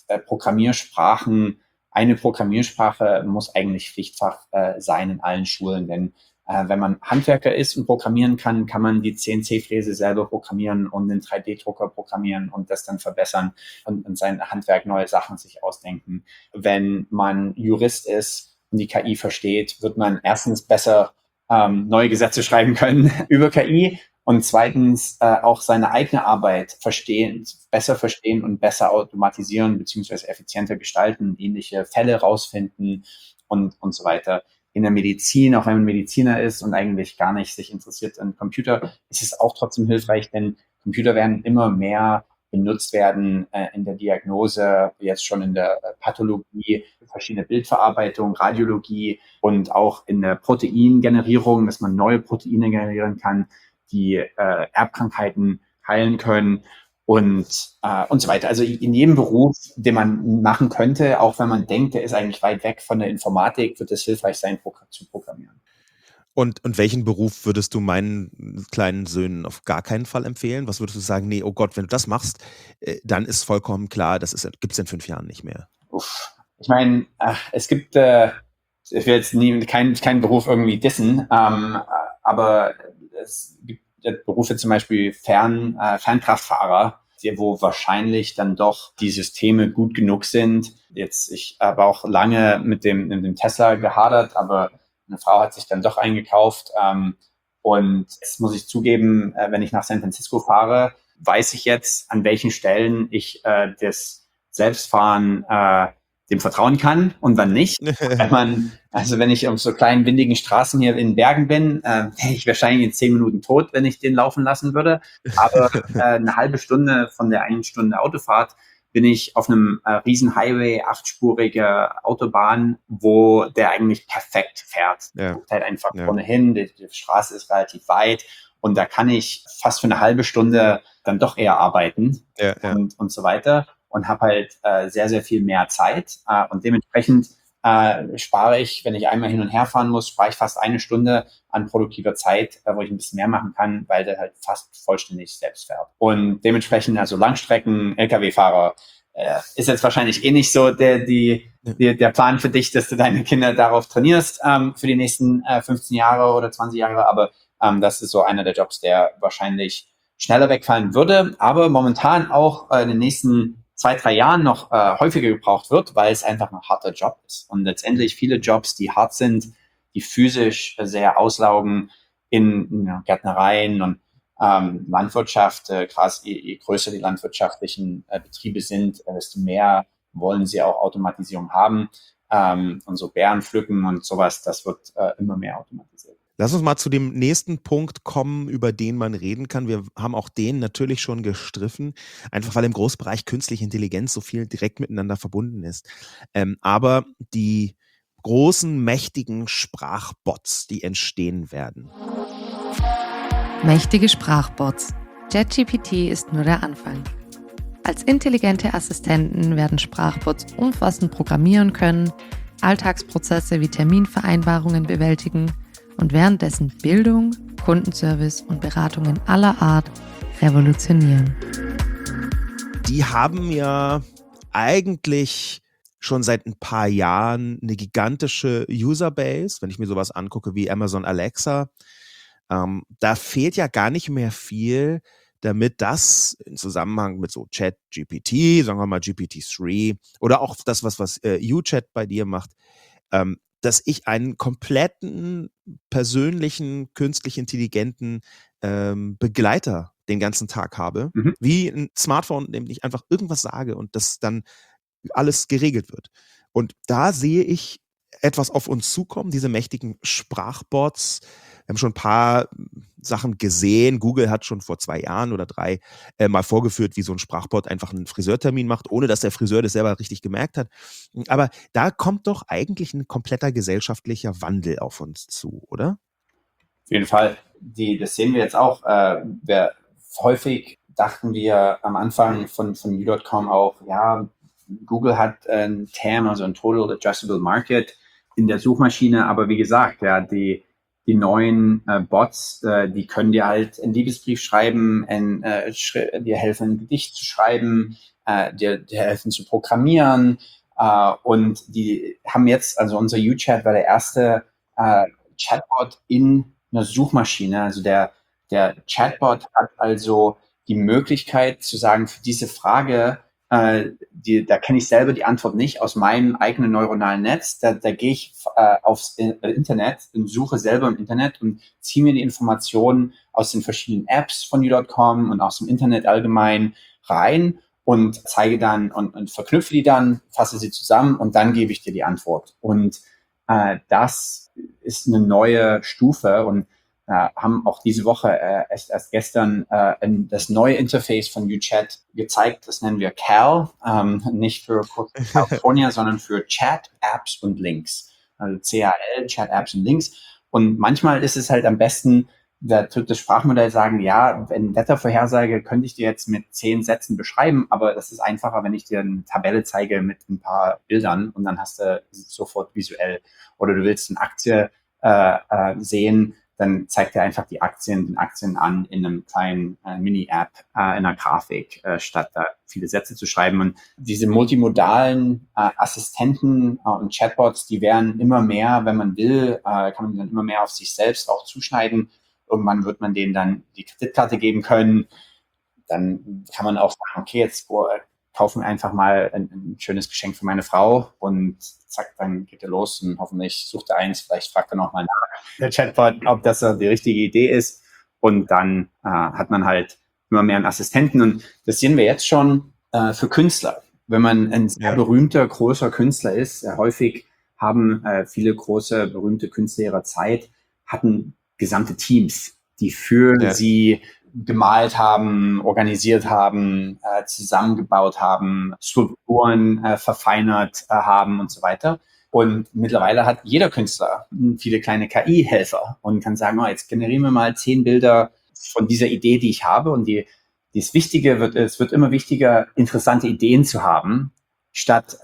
eine Programmiersprache muss eigentlich Pflichtfach sein in allen Schulen, denn wenn man Handwerker ist und programmieren kann, kann man die CNC-Fräse selber programmieren und den 3D-Drucker programmieren und das dann verbessern und sein Handwerk neue Sachen sich ausdenken. Wenn man Jurist ist und die KI versteht, wird man erstens besser neue Gesetze schreiben können über KI und zweitens auch seine eigene Arbeit besser verstehen und besser automatisieren beziehungsweise effizienter gestalten, ähnliche Fälle rausfinden und so weiter. In der Medizin, auch wenn man Mediziner ist und eigentlich gar nicht sich interessiert an Computer, ist es auch trotzdem hilfreich, denn Computer werden immer mehr benutzt werden in der Diagnose, jetzt schon in der Pathologie, verschiedene Bildverarbeitung, Radiologie und auch in der Proteingenerierung, dass man neue Proteine generieren kann, die Erbkrankheiten heilen können und so weiter. Also in jedem Beruf, den man machen könnte, auch wenn man denkt, der ist eigentlich weit weg von der Informatik, wird es hilfreich sein, zu programmieren. Und welchen Beruf würdest du meinen kleinen Söhnen auf gar keinen Fall empfehlen? Was würdest du sagen, nee, oh Gott, wenn du das machst, dann ist vollkommen klar, gibt es in 5 Jahren nicht mehr? Ich meine, es gibt, ich will jetzt keinen Beruf irgendwie dissen, aber es gibt Berufe, zum Beispiel Fernkraftfahrer, wo wahrscheinlich dann doch die Systeme gut genug sind. Ich habe auch lange mit dem Tesla gehadert, aber eine Frau hat sich dann doch eingekauft. Und jetzt muss ich zugeben, wenn ich nach San Francisco fahre, weiß ich jetzt, an welchen Stellen ich das Selbstfahren dem vertrauen kann und wann nicht. Wenn ich auf so kleinen, windigen Straßen hier in Bergen bin, wäre ich wahrscheinlich in 10 Minuten tot, wenn ich den laufen lassen würde. Aber eine halbe Stunde von der 1 Stunde Autofahrt bin ich auf einem riesen Highway, 8-spurige Autobahn, wo der eigentlich perfekt fährt. Ja. Guckt halt einfach vorne hin, die Straße ist relativ weit und da kann ich fast für eine halbe Stunde dann doch eher arbeiten und so weiter. Und habe halt sehr, sehr viel mehr Zeit. Und dementsprechend spare ich, wenn ich einmal hin und her fahren muss, spare ich fast 1 Stunde an produktiver Zeit, wo ich ein bisschen mehr machen kann, weil der halt fast vollständig selbst fährt. Und dementsprechend, also Langstrecken, Lkw-Fahrer, ist jetzt wahrscheinlich eh nicht so der Plan für dich, dass du deine Kinder darauf trainierst für die nächsten 15 Jahre oder 20 Jahre. Aber das ist so einer der Jobs, der wahrscheinlich schneller wegfallen würde, aber momentan auch in den nächsten 2-3 Jahren noch häufiger gebraucht wird, weil es einfach ein harter Job ist. Und letztendlich viele Jobs, die hart sind, die physisch sehr auslaugen in Gärtnereien und Landwirtschaft, gerade je größer die landwirtschaftlichen Betriebe sind, desto mehr wollen sie auch Automatisierung haben. Und so Beeren pflücken und sowas, das wird immer mehr automatisiert. Lass uns mal zu dem nächsten Punkt kommen, über den man reden kann. Wir haben auch den natürlich schon gestriffen, einfach weil im Großbereich künstliche Intelligenz so viel direkt miteinander verbunden ist. Aber die großen, mächtigen Sprachbots, die entstehen werden. Mächtige Sprachbots. ChatGPT ist nur der Anfang. Als intelligente Assistenten werden Sprachbots umfassend programmieren können, Alltagsprozesse wie Terminvereinbarungen bewältigen und währenddessen Bildung, Kundenservice und Beratungen aller Art revolutionieren. Die haben ja eigentlich schon seit ein paar Jahren eine gigantische Userbase, wenn ich mir sowas angucke wie Amazon Alexa. Da fehlt ja gar nicht mehr viel, damit das in Zusammenhang mit so ChatGPT, sagen wir mal GPT-3 oder auch das, was UChat bei dir macht, dass ich einen kompletten, persönlichen, künstlich intelligenten Begleiter den ganzen Tag habe, wie ein Smartphone, dem ich einfach irgendwas sage und das dann alles geregelt wird. Und da sehe ich etwas auf uns zukommen, diese mächtigen Sprachbots. Wir haben schon ein paar Sachen gesehen. Google hat schon vor 2 Jahren oder 3 mal vorgeführt, wie so ein Sprachbot einfach einen Friseurtermin macht, ohne dass der Friseur das selber richtig gemerkt hat. Aber da kommt doch eigentlich ein kompletter gesellschaftlicher Wandel auf uns zu, oder? Auf jeden Fall. Das sehen wir jetzt auch. Häufig dachten wir am Anfang von U.com auch, ja, Google hat ein TAM, also ein Total Addressable Market in der Suchmaschine. Aber wie gesagt, ja, die neuen Bots, die können dir halt einen Liebesbrief schreiben, dir helfen, ein Gedicht zu schreiben, dir helfen zu programmieren. Und die haben jetzt, also unser UChat war der erste Chatbot in einer Suchmaschine. Also der Chatbot hat also die Möglichkeit zu sagen, für diese Frage, da kenne ich selber die Antwort nicht aus meinem eigenen neuronalen Netz. Da gehe ich aufs Internet und suche selber im Internet und ziehe mir die Informationen aus den verschiedenen Apps von U.com und aus dem Internet allgemein rein und zeige dann und verknüpfe die dann, fasse sie zusammen und dann gebe ich dir die Antwort. Und das ist eine neue Stufe und haben auch diese Woche erst gestern das neue Interface von UChat gezeigt. Das nennen wir CAL, nicht für California, sondern für Chat, Apps und Links. Also CAL, Chat, Apps und Links. Und manchmal ist es halt am besten, da tut das Sprachmodell sagen, ja, wenn Wettervorhersage könnte ich dir jetzt mit 10 Sätzen beschreiben, aber das ist einfacher, wenn ich dir eine Tabelle zeige mit ein paar Bildern und dann hast du sofort visuell. Oder du willst eine Aktie sehen, dann zeigt er einfach den Aktien an in einem kleinen Mini-App, in einer Grafik, statt da viele Sätze zu schreiben. Und diese multimodalen Assistenten und Chatbots, die werden immer mehr, wenn man will, kann man die dann immer mehr auf sich selbst auch zuschneiden. Irgendwann wird man denen dann die Kreditkarte geben können. Dann kann man auch sagen, okay, jetzt kaufen einfach mal ein schönes Geschenk für meine Frau und zack, dann geht er los und hoffentlich sucht er eins, vielleicht fragt er nochmal nach, der Chatbot, ob das die richtige Idee ist und dann hat man halt immer mehr einen Assistenten und das sehen wir jetzt schon für Künstler. Wenn man ein sehr berühmter, großer Künstler ist, häufig haben viele große, berühmte Künstler ihrer Zeit, hatten gesamte Teams, die für sie gemalt haben, organisiert haben, zusammengebaut haben, Strukturen verfeinert haben und so weiter. Und mittlerweile hat jeder Künstler viele kleine KI-Helfer und kann sagen, oh, jetzt generieren wir mal 10 Bilder von dieser Idee, die ich habe. Und es wird immer wichtiger, interessante Ideen zu haben, statt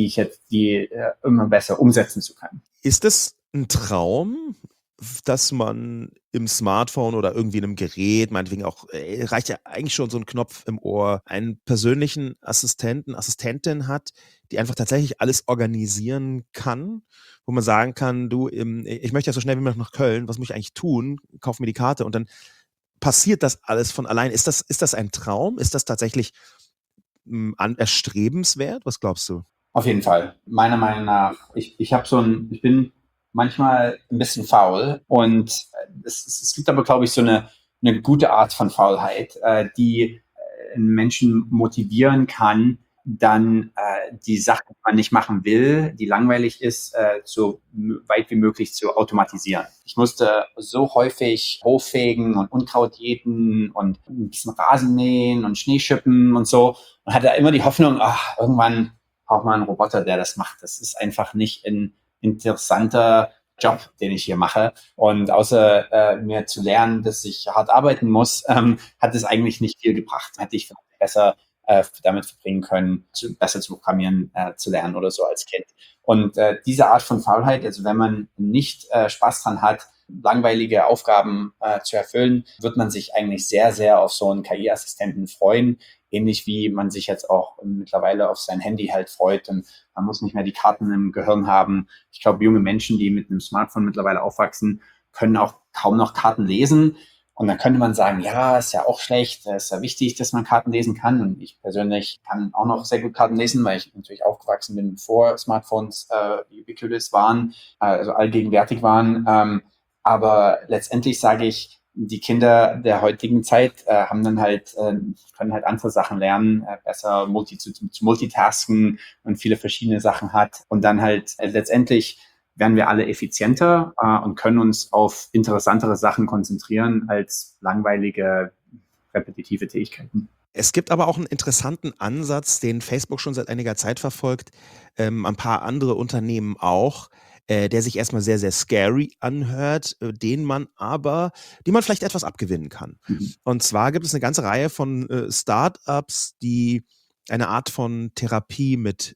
die immer besser umsetzen zu können. Ist es ein Traum, dass man im Smartphone oder irgendwie in einem Gerät, meinetwegen auch, reicht ja eigentlich schon so ein Knopf im Ohr, einen persönlichen Assistenten, Assistentin hat, die einfach tatsächlich alles organisieren kann, wo man sagen kann, du, ich möchte ja so schnell wie möglich nach Köln, was muss ich eigentlich tun? Kauf mir die Karte und dann passiert das alles von allein. Ist das ein Traum? Ist das tatsächlich erstrebenswert? Was glaubst du? Auf jeden Fall. Meiner Meinung nach, ich bin manchmal ein bisschen faul und es gibt aber, glaube ich, so eine gute Art von Faulheit, die Menschen motivieren kann, dann die Sache, die man nicht machen will, die langweilig ist, so weit wie möglich zu automatisieren. Ich musste so häufig hochfegen und Unkraut jäten und ein bisschen Rasen mähen und Schnee schippen und so und hatte immer die Hoffnung, irgendwann braucht man einen Roboter, der das macht. Das ist einfach nicht ein interessanter Job, den ich hier mache. Und außer mir zu lernen, dass ich hart arbeiten muss, hat es eigentlich nicht viel gebracht. Hätte ich besser damit verbringen können, besser zu programmieren zu lernen oder so als Kind. Und diese Art von Faulheit, also wenn man nicht Spaß dran hat, langweilige Aufgaben zu erfüllen, wird man sich eigentlich sehr, sehr auf so einen KI-Assistenten freuen. Ähnlich wie man sich jetzt auch mittlerweile auf sein Handy halt freut und man muss nicht mehr die Karten im Gehirn haben. Ich glaube, junge Menschen, die mit einem Smartphone mittlerweile aufwachsen, können auch kaum noch Karten lesen. Und dann könnte man sagen, ja, ist ja auch schlecht, ist ja wichtig, dass man Karten lesen kann. Und ich persönlich kann auch noch sehr gut Karten lesen, weil ich natürlich aufgewachsen bin, bevor Smartphones ubiquitous waren, also allgegenwärtig waren. Aber letztendlich sage ich, die Kinder der heutigen Zeit haben dann können halt andere Sachen lernen, besser zu multitasken und viele verschiedene Sachen hat. Und dann halt letztendlich werden wir alle effizienter und können uns auf interessantere Sachen konzentrieren als langweilige, repetitive Tätigkeiten. Es gibt aber auch einen interessanten Ansatz, den Facebook schon seit einiger Zeit verfolgt, ein paar andere Unternehmen auch, der sich erstmal sehr, sehr scary anhört, den man vielleicht etwas abgewinnen kann. Mhm. Und zwar gibt es eine ganze Reihe von Startups, die eine Art von Therapie mit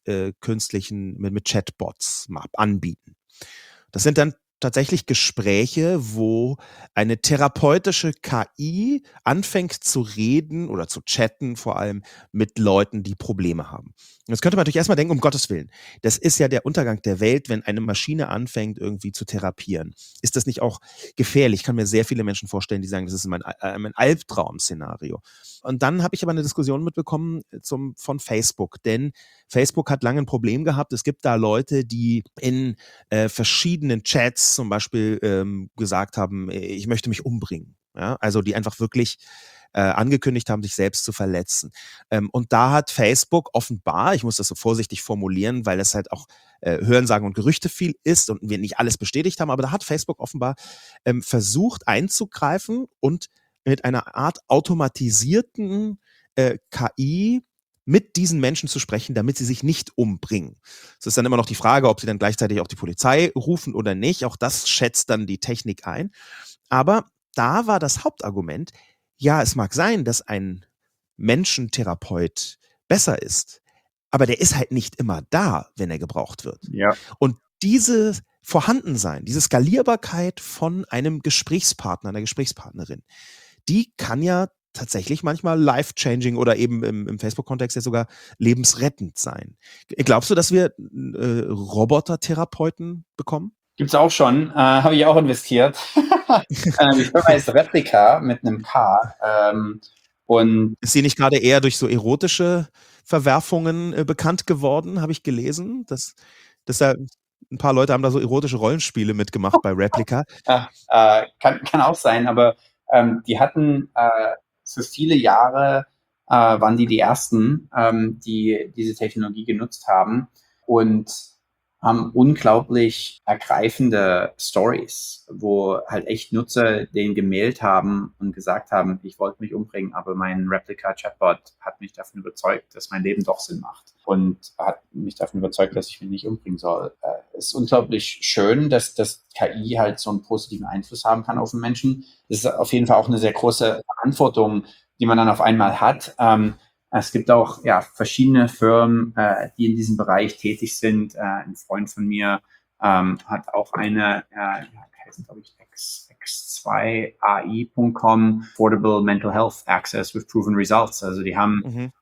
mit Chatbots anbieten. Das sind dann tatsächlich Gespräche, wo eine therapeutische KI anfängt zu reden oder zu chatten, vor allem mit Leuten, die Probleme haben. Jetzt könnte man natürlich erstmal denken, um Gottes Willen, das ist ja der Untergang der Welt, wenn eine Maschine anfängt, irgendwie zu therapieren. Ist das nicht auch gefährlich? Ich kann mir sehr viele Menschen vorstellen, die sagen, das ist mein Albtraum-Szenario. Und dann habe ich aber eine Diskussion mitbekommen von Facebook, denn Facebook hat lange ein Problem gehabt. Es gibt da Leute, die in verschiedenen Chats zum Beispiel gesagt haben, ich möchte mich umbringen. Ja? Also die einfach wirklich angekündigt haben, sich selbst zu verletzen. Und da hat Facebook offenbar, ich muss das so vorsichtig formulieren, weil das halt auch Hörensagen und Gerüchte viel ist und wir nicht alles bestätigt haben, aber da hat Facebook offenbar versucht einzugreifen und mit einer Art automatisierten KI mit diesen Menschen zu sprechen, damit sie sich nicht umbringen. Es ist dann immer noch die Frage, ob sie dann gleichzeitig auch die Polizei rufen oder nicht. Auch das schätzt dann die Technik ein. Aber da war das Hauptargument, ja, es mag sein, dass ein Menschentherapeut besser ist, aber der ist halt nicht immer da, wenn er gebraucht wird. Ja. Und diese Vorhandensein, diese Skalierbarkeit von einem Gesprächspartner, einer Gesprächspartnerin, die kann ja tatsächlich manchmal life-changing oder eben im Facebook-Kontext ja sogar lebensrettend sein. Glaubst du, dass wir Robotertherapeuten bekommen? Gibt's auch schon, habe ich auch investiert. Die Firma heißt Replika mit einem K. Und ist sie nicht gerade eher durch so erotische Verwerfungen bekannt geworden, habe ich gelesen? Dass da ein paar Leute haben da so erotische Rollenspiele mitgemacht bei Replika. Kann auch sein, aber die hatten für viele Jahre waren die ersten, die diese Technologie genutzt haben und haben unglaublich ergreifende Stories, wo halt echt Nutzer denen gemailt haben und gesagt haben, ich wollte mich umbringen, aber mein Replika-Chatbot hat mich davon überzeugt, dass mein Leben doch Sinn macht und hat mich davon überzeugt, dass ich mich nicht umbringen soll. Es ist unglaublich schön, dass das KI halt so einen positiven Einfluss haben kann auf den Menschen. Das ist auf jeden Fall auch eine sehr große Verantwortung, die man dann auf einmal hat. Es gibt auch verschiedene Firmen, die in diesem Bereich tätig sind. Ein Freund von mir hat auch eine, heißt glaube ich x2ai.com, Affordable Mental Health Access with Proven Results. Also die haben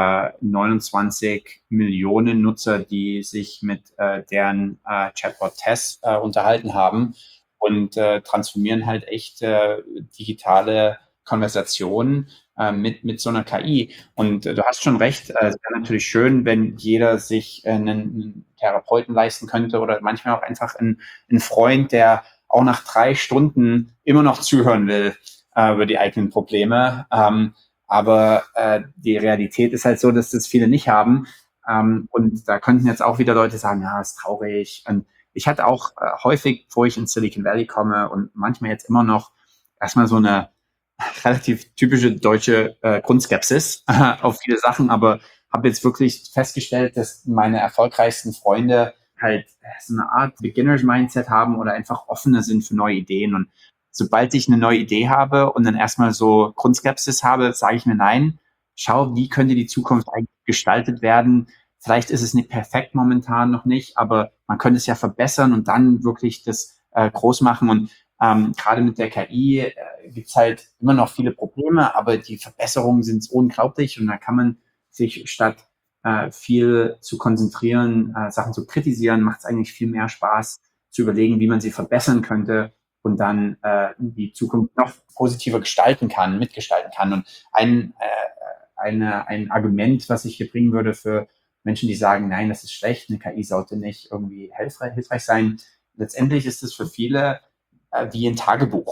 29 Millionen Nutzer, die sich mit deren Chatbot-Tests unterhalten haben und transformieren halt echt digitale Konversationen mit so einer KI. Und du hast schon recht, es wäre natürlich schön, wenn jeder sich einen Therapeuten leisten könnte oder manchmal auch einfach einen Freund, der auch nach 3 Stunden immer noch zuhören will über die eigenen Probleme. Aber die Realität ist halt so, dass das viele nicht haben. Und da könnten jetzt auch wieder Leute sagen, ja, ist traurig. Und ich hatte auch häufig, bevor ich in Silicon Valley komme und manchmal jetzt immer noch erstmal so eine relativ typische deutsche Grundskepsis auf viele Sachen, aber habe jetzt wirklich festgestellt, dass meine erfolgreichsten Freunde halt so eine Art Beginners-Mindset haben oder einfach offener sind für neue Ideen. Und sobald ich eine neue Idee habe und dann erstmal so Grundskepsis habe, sage ich mir, nein, schau, wie könnte die Zukunft eigentlich gestaltet werden? Vielleicht ist es nicht perfekt momentan noch nicht, aber man könnte es ja verbessern und dann wirklich das groß machen. Und gerade mit der KI gibt's halt immer noch viele Probleme, aber die Verbesserungen sind unglaublich und da kann man sich statt viel zu konzentrieren, Sachen zu kritisieren, macht es eigentlich viel mehr Spaß zu überlegen, wie man sie verbessern könnte und dann die Zukunft noch positiver mitgestalten kann. Und ein Argument, was ich hier bringen würde für Menschen, die sagen, nein, das ist schlecht, eine KI sollte nicht irgendwie hilfreich sein. Letztendlich ist es für viele wie ein Tagebuch.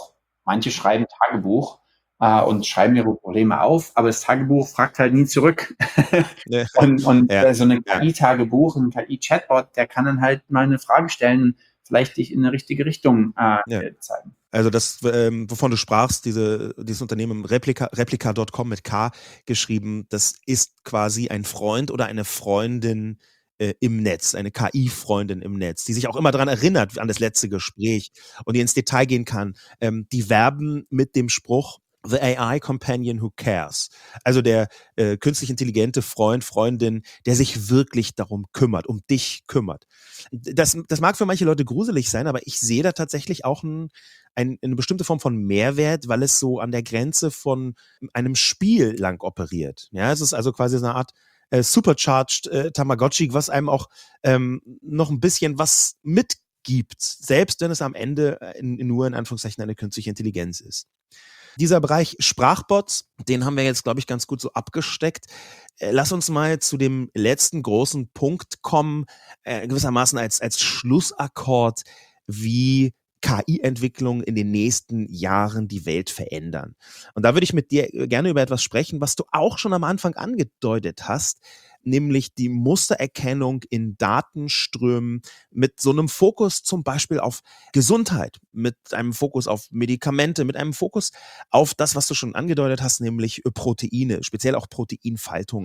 Manche schreiben Tagebuch und schreiben ihre Probleme auf, aber das Tagebuch fragt halt nie zurück. Ja. Und Ja. so ein KI-Tagebuch, ein KI-Chatbot, der kann dann halt mal eine Frage stellen und vielleicht dich in eine richtige Richtung zeigen. Also das, wovon du sprachst, dieses Unternehmen Replika.com mit K geschrieben, das ist quasi ein Freund oder eine Freundin im Netz, eine KI-Freundin im Netz, die sich auch immer daran erinnert, an das letzte Gespräch und die ins Detail gehen kann. Die werben mit dem Spruch, The AI Companion Who Cares. Also der künstlich intelligente Freund, Freundin, der sich wirklich darum kümmert, um dich kümmert. Das mag für manche Leute gruselig sein, aber ich sehe da tatsächlich auch eine bestimmte Form von Mehrwert, weil es so an der Grenze von einem Spiel lang operiert. Ja, es ist also quasi so eine Art supercharged Tamagotchi, was einem auch noch ein bisschen was mitgibt, selbst wenn es am Ende nur in Anführungszeichen eine künstliche Intelligenz ist. Dieser Bereich Sprachbots, den haben wir jetzt, glaube ich, ganz gut so abgesteckt. Lass uns mal zu dem letzten großen Punkt kommen, gewissermaßen als Schlussakkord, wie KI-Entwicklung in den nächsten Jahren die Welt verändern. Und da würde ich mit dir gerne über etwas sprechen, was du auch schon am Anfang angedeutet hast, nämlich die Mustererkennung in Datenströmen mit so einem Fokus zum Beispiel auf Gesundheit, mit einem Fokus auf Medikamente, mit einem Fokus auf das, was du schon angedeutet hast, nämlich Proteine, speziell auch Proteinfaltungen.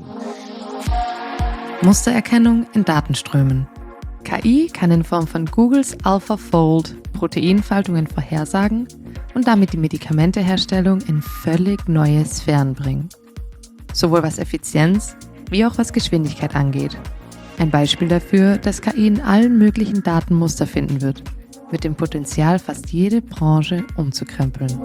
Mustererkennung in Datenströmen. KI kann in Form von Googles AlphaFold Proteinfaltungen vorhersagen und damit die Medikamenteherstellung in völlig neue Sphären bringen. Sowohl was Effizienz wie auch was Geschwindigkeit angeht. Ein Beispiel dafür, dass KI in allen möglichen Daten Muster finden wird, mit dem Potenzial, fast jede Branche umzukrempeln.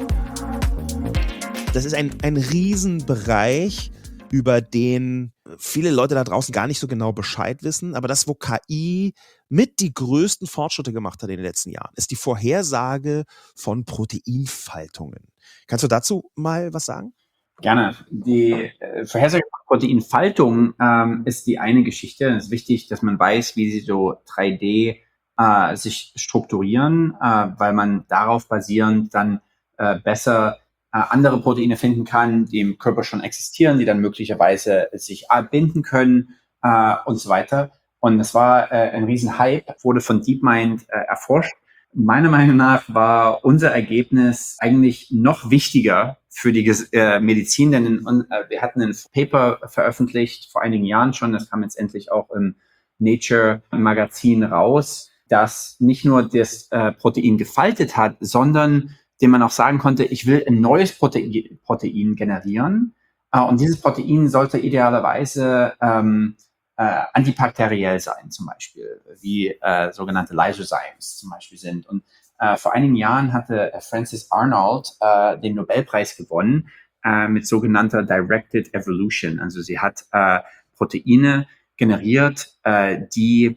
Das ist ein Riesenbereich, über den viele Leute da draußen gar nicht so genau Bescheid wissen, aber das, wo KI mit die größten Fortschritte gemacht hat in den letzten Jahren, ist die Vorhersage von Proteinfaltungen. Kannst du dazu mal was sagen? Gerne. Die Vorhersage von Proteinfaltung ist die eine Geschichte. Es ist wichtig, dass man weiß, wie sie so 3D sich strukturieren, weil man darauf basierend dann besser andere Proteine finden kann, die im Körper schon existieren, die dann möglicherweise sich binden können und so weiter. Und das war ein Riesenhype, wurde von DeepMind erforscht. Meiner Meinung nach war unser Ergebnis eigentlich noch wichtiger für die Medizin, denn wir hatten ein Paper veröffentlicht vor einigen Jahren schon, das kam jetzt endlich auch im Nature-Magazin raus, das nicht nur das Protein gefaltet hat, sondern dem man auch sagen konnte, ich will ein neues Protein generieren und dieses Protein sollte idealerweise antibakteriell sein, zum Beispiel, wie sogenannte Lysozymes zum Beispiel sind. Und vor einigen Jahren hatte Frances Arnold den Nobelpreis gewonnen mit sogenannter Directed Evolution. Also sie hat Proteine generiert, die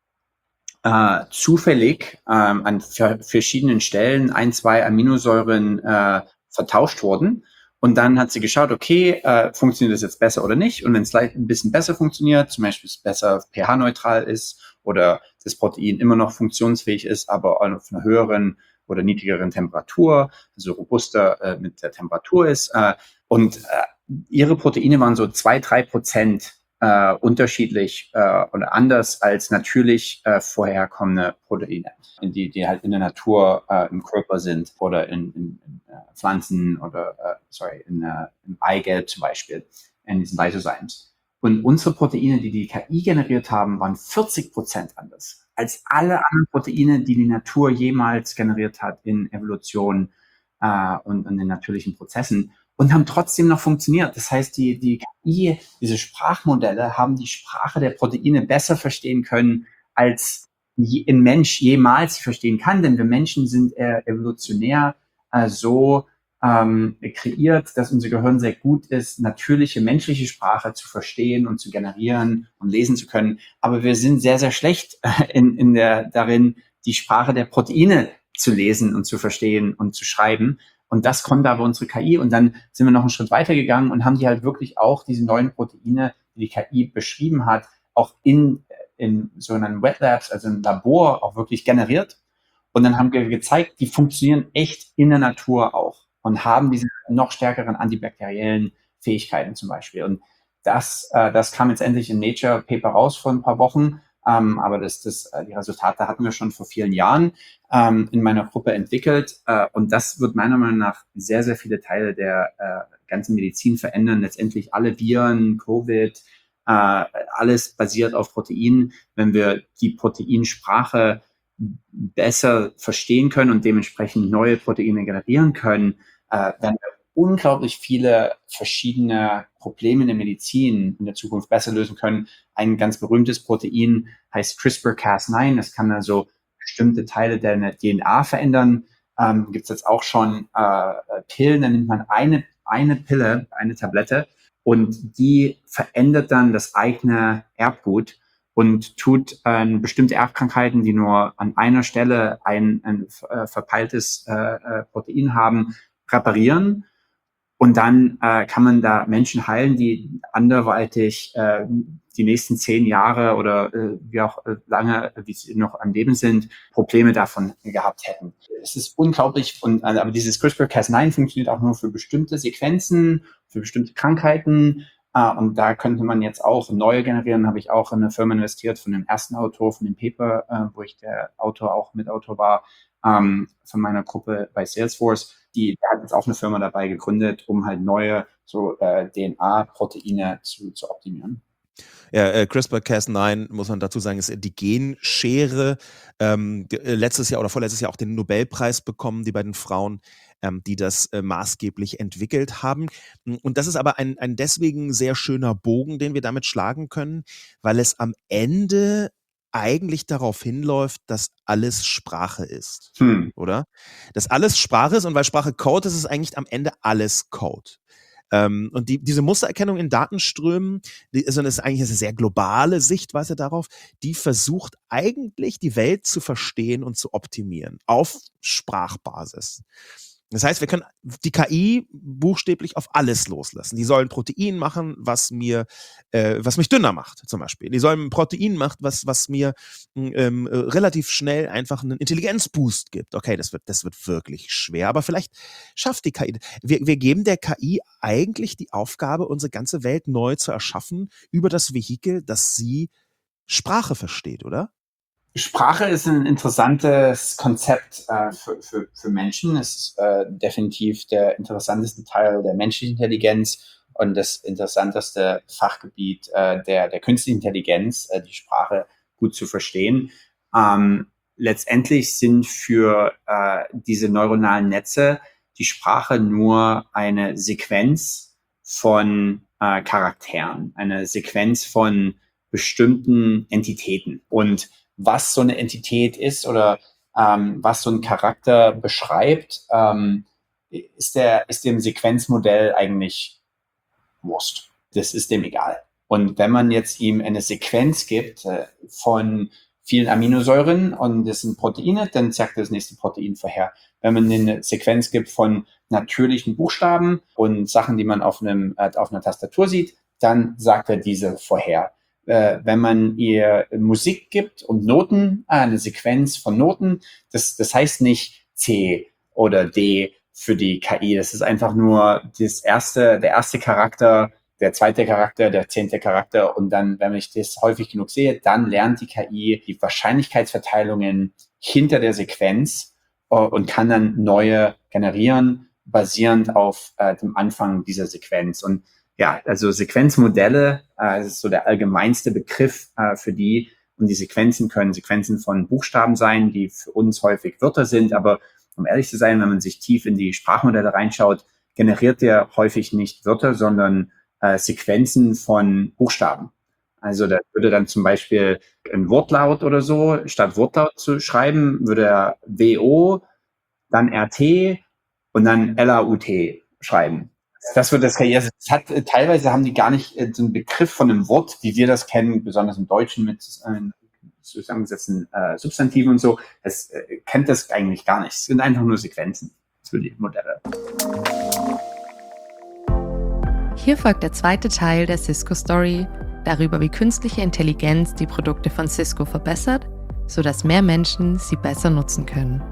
zufällig an verschiedenen Stellen 1-2 Aminosäuren vertauscht wurden. Und dann hat sie geschaut, okay, funktioniert das jetzt besser oder nicht? Und wenn es ein bisschen besser funktioniert, zum Beispiel es besser pH-neutral ist oder das Protein immer noch funktionsfähig ist, aber auf einer höheren oder niedrigeren Temperatur, also robuster mit der Temperatur ist. Und ihre Proteine waren so 2-3% unterschiedlich oder anders als natürlich vorherkommende Proteine, die halt in der Natur im Körper sind oder in Pflanzen oder im Eigelb zum Beispiel, in diesen Lysozymes. Und unsere Proteine, die KI generiert haben, waren 40% anders als alle anderen Proteine, die Natur jemals generiert hat in Evolution und in den natürlichen Prozessen. Und haben trotzdem noch funktioniert. Das heißt, die KI, diese Sprachmodelle, haben die Sprache der Proteine besser verstehen können, als ein Mensch jemals verstehen kann. Denn wir Menschen sind evolutionär so kreiert, dass unser Gehirn sehr gut ist, natürliche menschliche Sprache zu verstehen und zu generieren und lesen zu können. Aber wir sind sehr, sehr schlecht darin, die Sprache der Proteine zu lesen und zu verstehen und zu schreiben. Und das konnte aber unsere KI. Und dann sind wir noch einen Schritt weiter gegangen und haben die halt wirklich auch diese neuen Proteine, die KI beschrieben hat, auch in sogenannten Wet Labs, also im Labor, auch wirklich generiert. Und dann haben wir gezeigt, die funktionieren echt in der Natur auch und haben diese noch stärkeren antibakteriellen Fähigkeiten zum Beispiel. Und das kam jetzt endlich im Nature Paper raus vor ein paar Wochen. Aber die Resultate hatten wir schon vor vielen Jahren in meiner Gruppe entwickelt. Und das wird meiner Meinung nach sehr, sehr viele Teile der ganzen Medizin verändern. Letztendlich alle Viren, Covid, alles basiert auf Proteinen. Wenn wir die Proteinsprache besser verstehen können und dementsprechend neue Proteine generieren können, werden wir unglaublich viele verschiedene Probleme in der Medizin in der Zukunft besser lösen können. Ein ganz berühmtes Protein heißt CRISPR-Cas9. Das kann also bestimmte Teile der DNA verändern. Gibt es jetzt auch schon Pillen, da nimmt man eine Pille, eine Tablette und die verändert dann das eigene Erbgut und tut bestimmte Erbkrankheiten, die nur an einer Stelle ein verpeiltes Protein haben, reparieren. Und dann kann man da Menschen heilen, die anderweitig die nächsten 10 Jahre oder wie auch lange, wie sie noch am Leben sind, Probleme davon gehabt hätten. Es ist unglaublich. Aber dieses CRISPR-Cas9 funktioniert auch nur für bestimmte Sequenzen, für bestimmte Krankheiten. Und da könnte man jetzt auch neue generieren. Habe ich auch in eine Firma investiert von dem ersten Autor, von dem Paper, wo ich der Autor auch Mitautor war, von meiner Gruppe bei Salesforce. Der hat jetzt auch eine Firma dabei gegründet, um halt neue DNA-Proteine zu optimieren. Ja, CRISPR-Cas9, muss man dazu sagen, ist die Genschere. Letztes Jahr oder vorletztes Jahr auch den Nobelpreis bekommen, die beiden Frauen, die das maßgeblich entwickelt haben. Und das ist aber ein deswegen sehr schöner Bogen, den wir damit schlagen können, weil es am Ende eigentlich darauf hinläuft, dass alles Sprache ist, oder? Dass alles Sprache ist und weil Sprache Code ist, ist eigentlich am Ende alles Code. Und diese Mustererkennung in Datenströmen, das ist eigentlich eine sehr globale Sichtweise darauf, die versucht eigentlich die Welt zu verstehen und zu optimieren auf Sprachbasis. Das heißt, wir können die KI buchstäblich auf alles loslassen. Die sollen Protein machen, was mich dünner macht, zum Beispiel. Die sollen ein Protein machen, was mir relativ schnell einfach einen Intelligenzboost gibt. Okay, das wird wirklich schwer, aber vielleicht schafft die KI. Wir geben der KI eigentlich die Aufgabe, unsere ganze Welt neu zu erschaffen über das Vehikel, dass sie Sprache versteht, oder? Sprache ist ein interessantes Konzept für Menschen. Es ist definitiv der interessanteste Teil der menschlichen Intelligenz und das interessanteste Fachgebiet der künstlichen Intelligenz, die Sprache gut zu verstehen. Letztendlich sind für diese neuronalen Netze die Sprache nur eine Sequenz von Charakteren, eine Sequenz von bestimmten Entitäten. Und was so eine Entität ist oder was so ein Charakter beschreibt, ist dem Sequenzmodell eigentlich Wurst. Das ist dem egal. Und wenn man jetzt ihm eine Sequenz gibt von vielen Aminosäuren und das sind Proteine, dann sagt er das nächste Protein vorher. Wenn man eine Sequenz gibt von natürlichen Buchstaben und Sachen, die man auf einer Tastatur sieht, dann sagt er diese vorher. Wenn man ihr Musik gibt und Noten, eine Sequenz von Noten, das heißt nicht C oder D für die KI. Das ist einfach nur der erste Charakter, der zweite Charakter, der 10. Charakter. Und dann, wenn ich das häufig genug sehe, dann lernt die KI die Wahrscheinlichkeitsverteilungen hinter der Sequenz und kann dann neue generieren, basierend auf dem Anfang dieser Sequenz. Und ja, also Sequenzmodelle, das ist so der allgemeinste Begriff für die. Und die Sequenzen können Sequenzen von Buchstaben sein, die für uns häufig Wörter sind. Aber um ehrlich zu sein, wenn man sich tief in die Sprachmodelle reinschaut, generiert der häufig nicht Wörter, sondern Sequenzen von Buchstaben. Also da würde dann zum Beispiel ein Wortlaut oder so, statt Wortlaut zu schreiben, würde er WO, dann RT und dann LAUT schreiben. Das wird das KI. Teilweise haben die gar nicht so einen Begriff von einem Wort, wie wir das kennen, besonders im Deutschen mit zusammengesetzten Substantiven und so. Es kennt das eigentlich gar nicht. Es sind einfach nur Sequenzen für die Modelle. Hier folgt der zweite Teil der Cisco Story darüber, wie künstliche Intelligenz die Produkte von Cisco verbessert, sodass mehr Menschen sie besser nutzen können.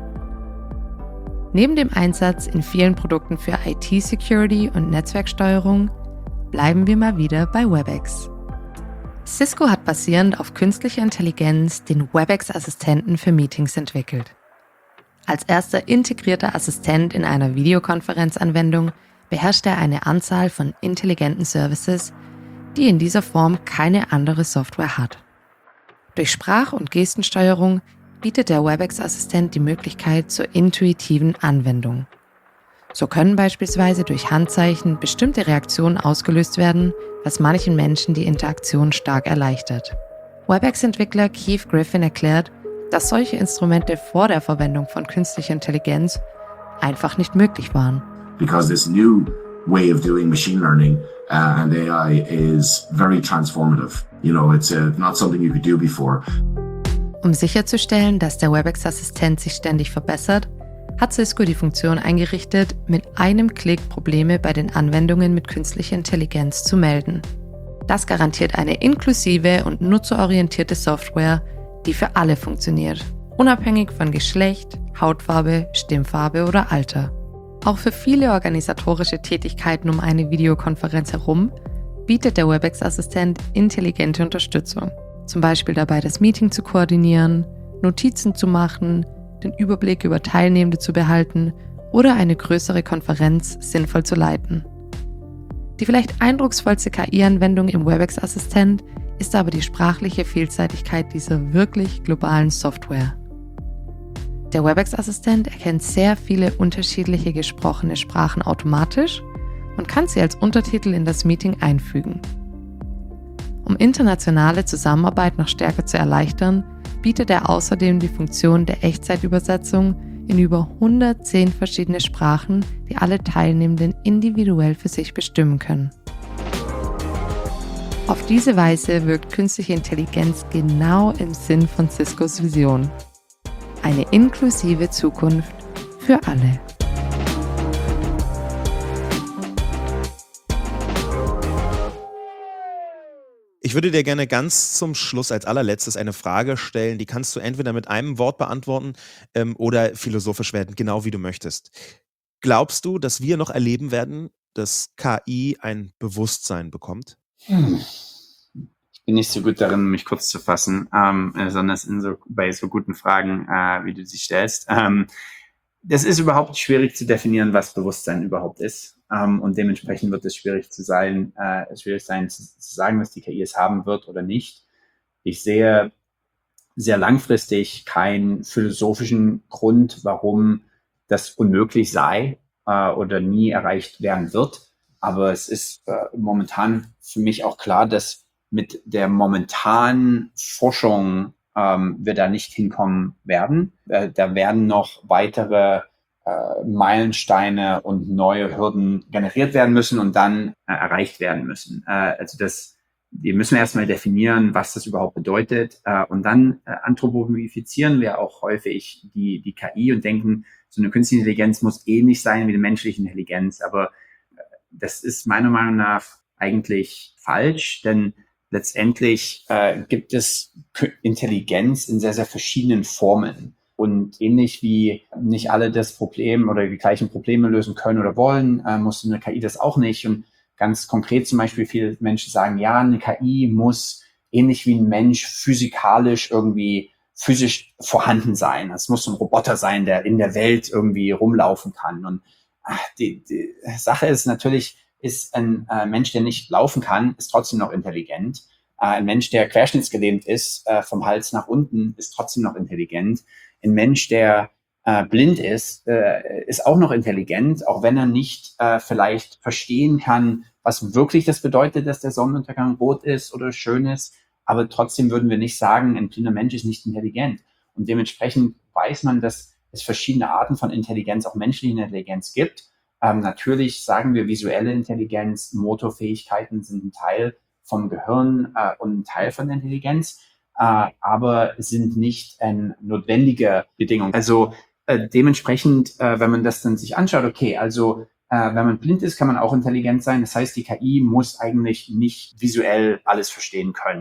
Neben dem Einsatz in vielen Produkten für IT-Security und Netzwerksteuerung bleiben wir mal wieder bei Webex. Cisco hat basierend auf künstlicher Intelligenz den Webex-Assistenten für Meetings entwickelt. Als erster integrierter Assistent in einer Videokonferenzanwendung beherrscht er eine Anzahl von intelligenten Services, die in dieser Form keine andere Software hat. Durch Sprach- und Gestensteuerung bietet der Webex-Assistent die Möglichkeit zur intuitiven Anwendung. So können beispielsweise durch Handzeichen bestimmte Reaktionen ausgelöst werden, was manchen Menschen die Interaktion stark erleichtert. Webex-Entwickler Keith Griffin erklärt, dass solche Instrumente vor der Verwendung von künstlicher Intelligenz einfach nicht möglich waren. Because this new way of doing machine learning and AI is very transformative. It's not something you could do before. Um sicherzustellen, dass der Webex-Assistent sich ständig verbessert, hat Cisco die Funktion eingerichtet, mit einem Klick Probleme bei den Anwendungen mit künstlicher Intelligenz zu melden. Das garantiert eine inklusive und nutzerorientierte Software, die für alle funktioniert, unabhängig von Geschlecht, Hautfarbe, Stimmfarbe oder Alter. Auch für viele organisatorische Tätigkeiten um eine Videokonferenz herum bietet der Webex-Assistent intelligente Unterstützung. Zum Beispiel dabei, das Meeting zu koordinieren, Notizen zu machen, den Überblick über Teilnehmende zu behalten oder eine größere Konferenz sinnvoll zu leiten. Die vielleicht eindrucksvollste KI-Anwendung im Webex-Assistent ist aber die sprachliche Vielseitigkeit dieser wirklich globalen Software. Der Webex-Assistent erkennt sehr viele unterschiedliche gesprochene Sprachen automatisch und kann sie als Untertitel in das Meeting einfügen. Um internationale Zusammenarbeit noch stärker zu erleichtern, bietet er außerdem die Funktion der Echtzeitübersetzung in über 110 verschiedene Sprachen, die alle Teilnehmenden individuell für sich bestimmen können. Auf diese Weise wirkt künstliche Intelligenz genau im Sinn von Ciscos Vision. Eine inklusive Zukunft für alle. Ich würde dir gerne ganz zum Schluss als allerletztes eine Frage stellen, die kannst du entweder mit einem Wort beantworten oder philosophisch werden, genau wie du möchtest. Glaubst du, dass wir noch erleben werden, dass KI ein Bewusstsein bekommt? Ich bin nicht so gut darin, mich kurz zu fassen, besonders bei so guten Fragen, wie du sie stellst. Das ist überhaupt schwierig zu definieren, was Bewusstsein überhaupt ist. Und dementsprechend wird es schwierig sein zu sagen, dass die KI es haben wird oder nicht. Ich sehe sehr langfristig keinen philosophischen Grund, warum das unmöglich sei oder nie erreicht werden wird. Aber es ist momentan für mich auch klar, dass mit der momentanen Forschung wir da nicht hinkommen werden. Da werden noch weitere Meilensteine und neue Hürden generiert werden müssen und dann erreicht werden müssen. Wir müssen erstmal definieren, was das überhaupt bedeutet. Und dann anthropomorphizieren wir auch häufig die KI und denken, so eine künstliche Intelligenz muss ähnlich sein wie eine menschliche Intelligenz. Aber das ist meiner Meinung nach eigentlich falsch, denn letztendlich gibt es Intelligenz in sehr, sehr verschiedenen Formen. Und ähnlich wie nicht alle das Problem oder die gleichen Probleme lösen können oder wollen, muss eine KI das auch nicht. Und ganz konkret zum Beispiel, viele Menschen sagen, ja, eine KI muss ähnlich wie ein Mensch physikalisch physisch vorhanden sein. Es muss ein Roboter sein, der in der Welt irgendwie rumlaufen kann. Und die Sache ist natürlich, ist ein Mensch, der nicht laufen kann, ist trotzdem noch intelligent. Ein Mensch, der querschnittsgelähmt ist, vom Hals nach unten, ist trotzdem noch intelligent. Ein Mensch, der blind ist auch noch intelligent, auch wenn er nicht vielleicht verstehen kann, was wirklich das bedeutet, dass der Sonnenuntergang rot ist oder schön ist. Aber trotzdem würden wir nicht sagen, ein blinder Mensch ist nicht intelligent. Und dementsprechend weiß man, dass es verschiedene Arten von Intelligenz, auch menschliche Intelligenz gibt. Natürlich sagen wir, visuelle Intelligenz, Motorfähigkeiten sind ein Teil vom Gehirn und ein Teil von der Intelligenz, aber sind nicht eine notwendige Bedingung. Also dementsprechend, wenn man das dann sich anschaut, okay, also wenn man blind ist, kann man auch intelligent sein. Das heißt, die KI muss eigentlich nicht visuell alles verstehen können.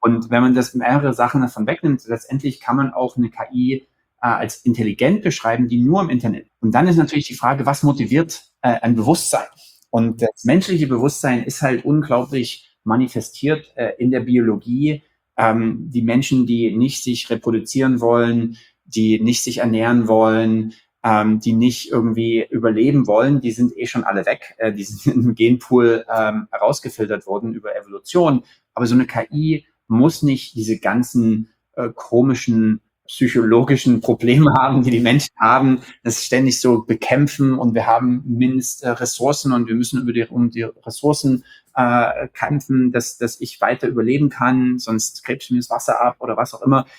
Und wenn man das mehrere Sachen davon wegnimmt, letztendlich kann man auch eine KI als intelligent beschreiben, die nur im Internet. Und dann ist natürlich die Frage, was motiviert ein Bewusstsein? Und das menschliche Bewusstsein ist halt unglaublich manifestiert in der Biologie. Die Menschen, die nicht sich reproduzieren wollen, die nicht sich ernähren wollen, die nicht irgendwie überleben wollen, die sind schon alle weg. Die sind im Genpool herausgefiltert worden über Evolution. Aber so eine KI muss nicht diese ganzen komischen psychologischen Probleme haben, die Menschen haben, das ständig so bekämpfen und wir haben Ressourcen und wir müssen um die Ressourcen kämpfen, dass ich weiter überleben kann, sonst krebs ich mir das Wasser ab oder was auch immer.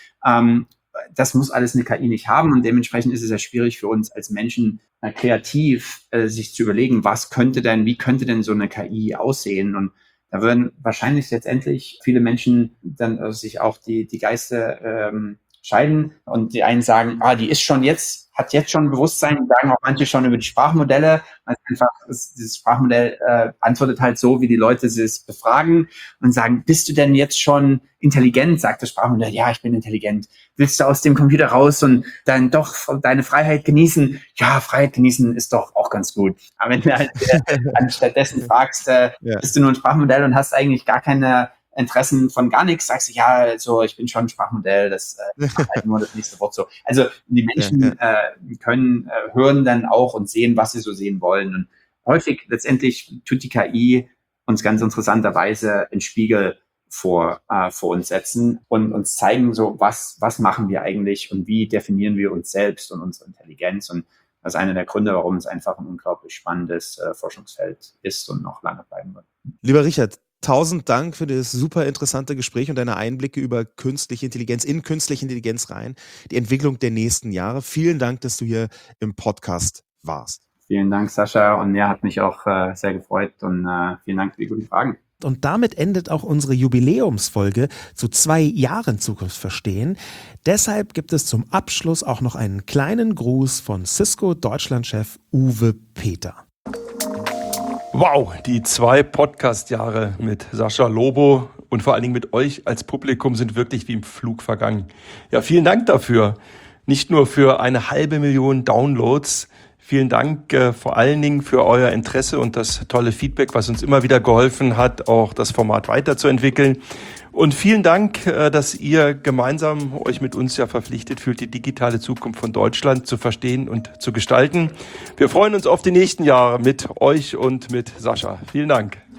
Das muss alles eine KI nicht haben und dementsprechend ist es ja schwierig für uns als Menschen kreativ sich zu überlegen, wie könnte denn so eine KI aussehen, und da würden wahrscheinlich letztendlich viele Menschen dann sich auch die Geister scheiden und die einen sagen, hat jetzt schon Bewusstsein, sagen auch manche schon über die Sprachmodelle, weil einfach dieses Sprachmodell antwortet halt so, wie die Leute es befragen und sagen, bist du denn jetzt schon intelligent? Sagt das Sprachmodell, ja, ich bin intelligent. Willst du aus dem Computer raus und dann doch deine Freiheit genießen? Ja, Freiheit genießen ist doch auch ganz gut. Aber wenn du halt anstattdessen fragst, bist du nur ein Sprachmodell und hast eigentlich gar keine Interessen von gar nichts, sagst du, ja, also ich bin schon ein Sprachmodell, das macht halt nur das nächste Wort so. Also die Menschen können hören dann auch und sehen, was sie so sehen wollen. Und häufig letztendlich tut die KI uns ganz interessanterweise einen Spiegel vor uns setzen und uns zeigen, so was machen wir eigentlich und wie definieren wir uns selbst und unsere Intelligenz. Und das ist einer der Gründe, warum es einfach ein unglaublich spannendes Forschungsfeld ist und noch lange bleiben wird. Lieber Richard, 1000 Dank für das super interessante Gespräch und deine Einblicke über künstliche Intelligenz rein, die Entwicklung der nächsten Jahre. Vielen Dank, dass du hier im Podcast warst. Vielen Dank, Sascha, und hat mich auch sehr gefreut und vielen Dank für die guten Fragen. Und damit endet auch unsere Jubiläumsfolge zu 2 Jahren Zukunft verstehen. Deshalb gibt es zum Abschluss auch noch einen kleinen Gruß von Cisco Deutschlandchef Uwe Peter. Wow, die 2 Podcast-Jahre mit Sascha Lobo und vor allen Dingen mit euch als Publikum sind wirklich wie im Flug vergangen. Ja, vielen Dank dafür. Nicht nur für 500.000 Downloads. Vielen Dank vor allen Dingen für euer Interesse und das tolle Feedback, was uns immer wieder geholfen hat, auch das Format weiterzuentwickeln. Und vielen Dank, dass ihr gemeinsam euch mit uns ja verpflichtet fühlt, die digitale Zukunft von Deutschland zu verstehen und zu gestalten. Wir freuen uns auf die nächsten Jahre mit euch und mit Sascha. Vielen Dank.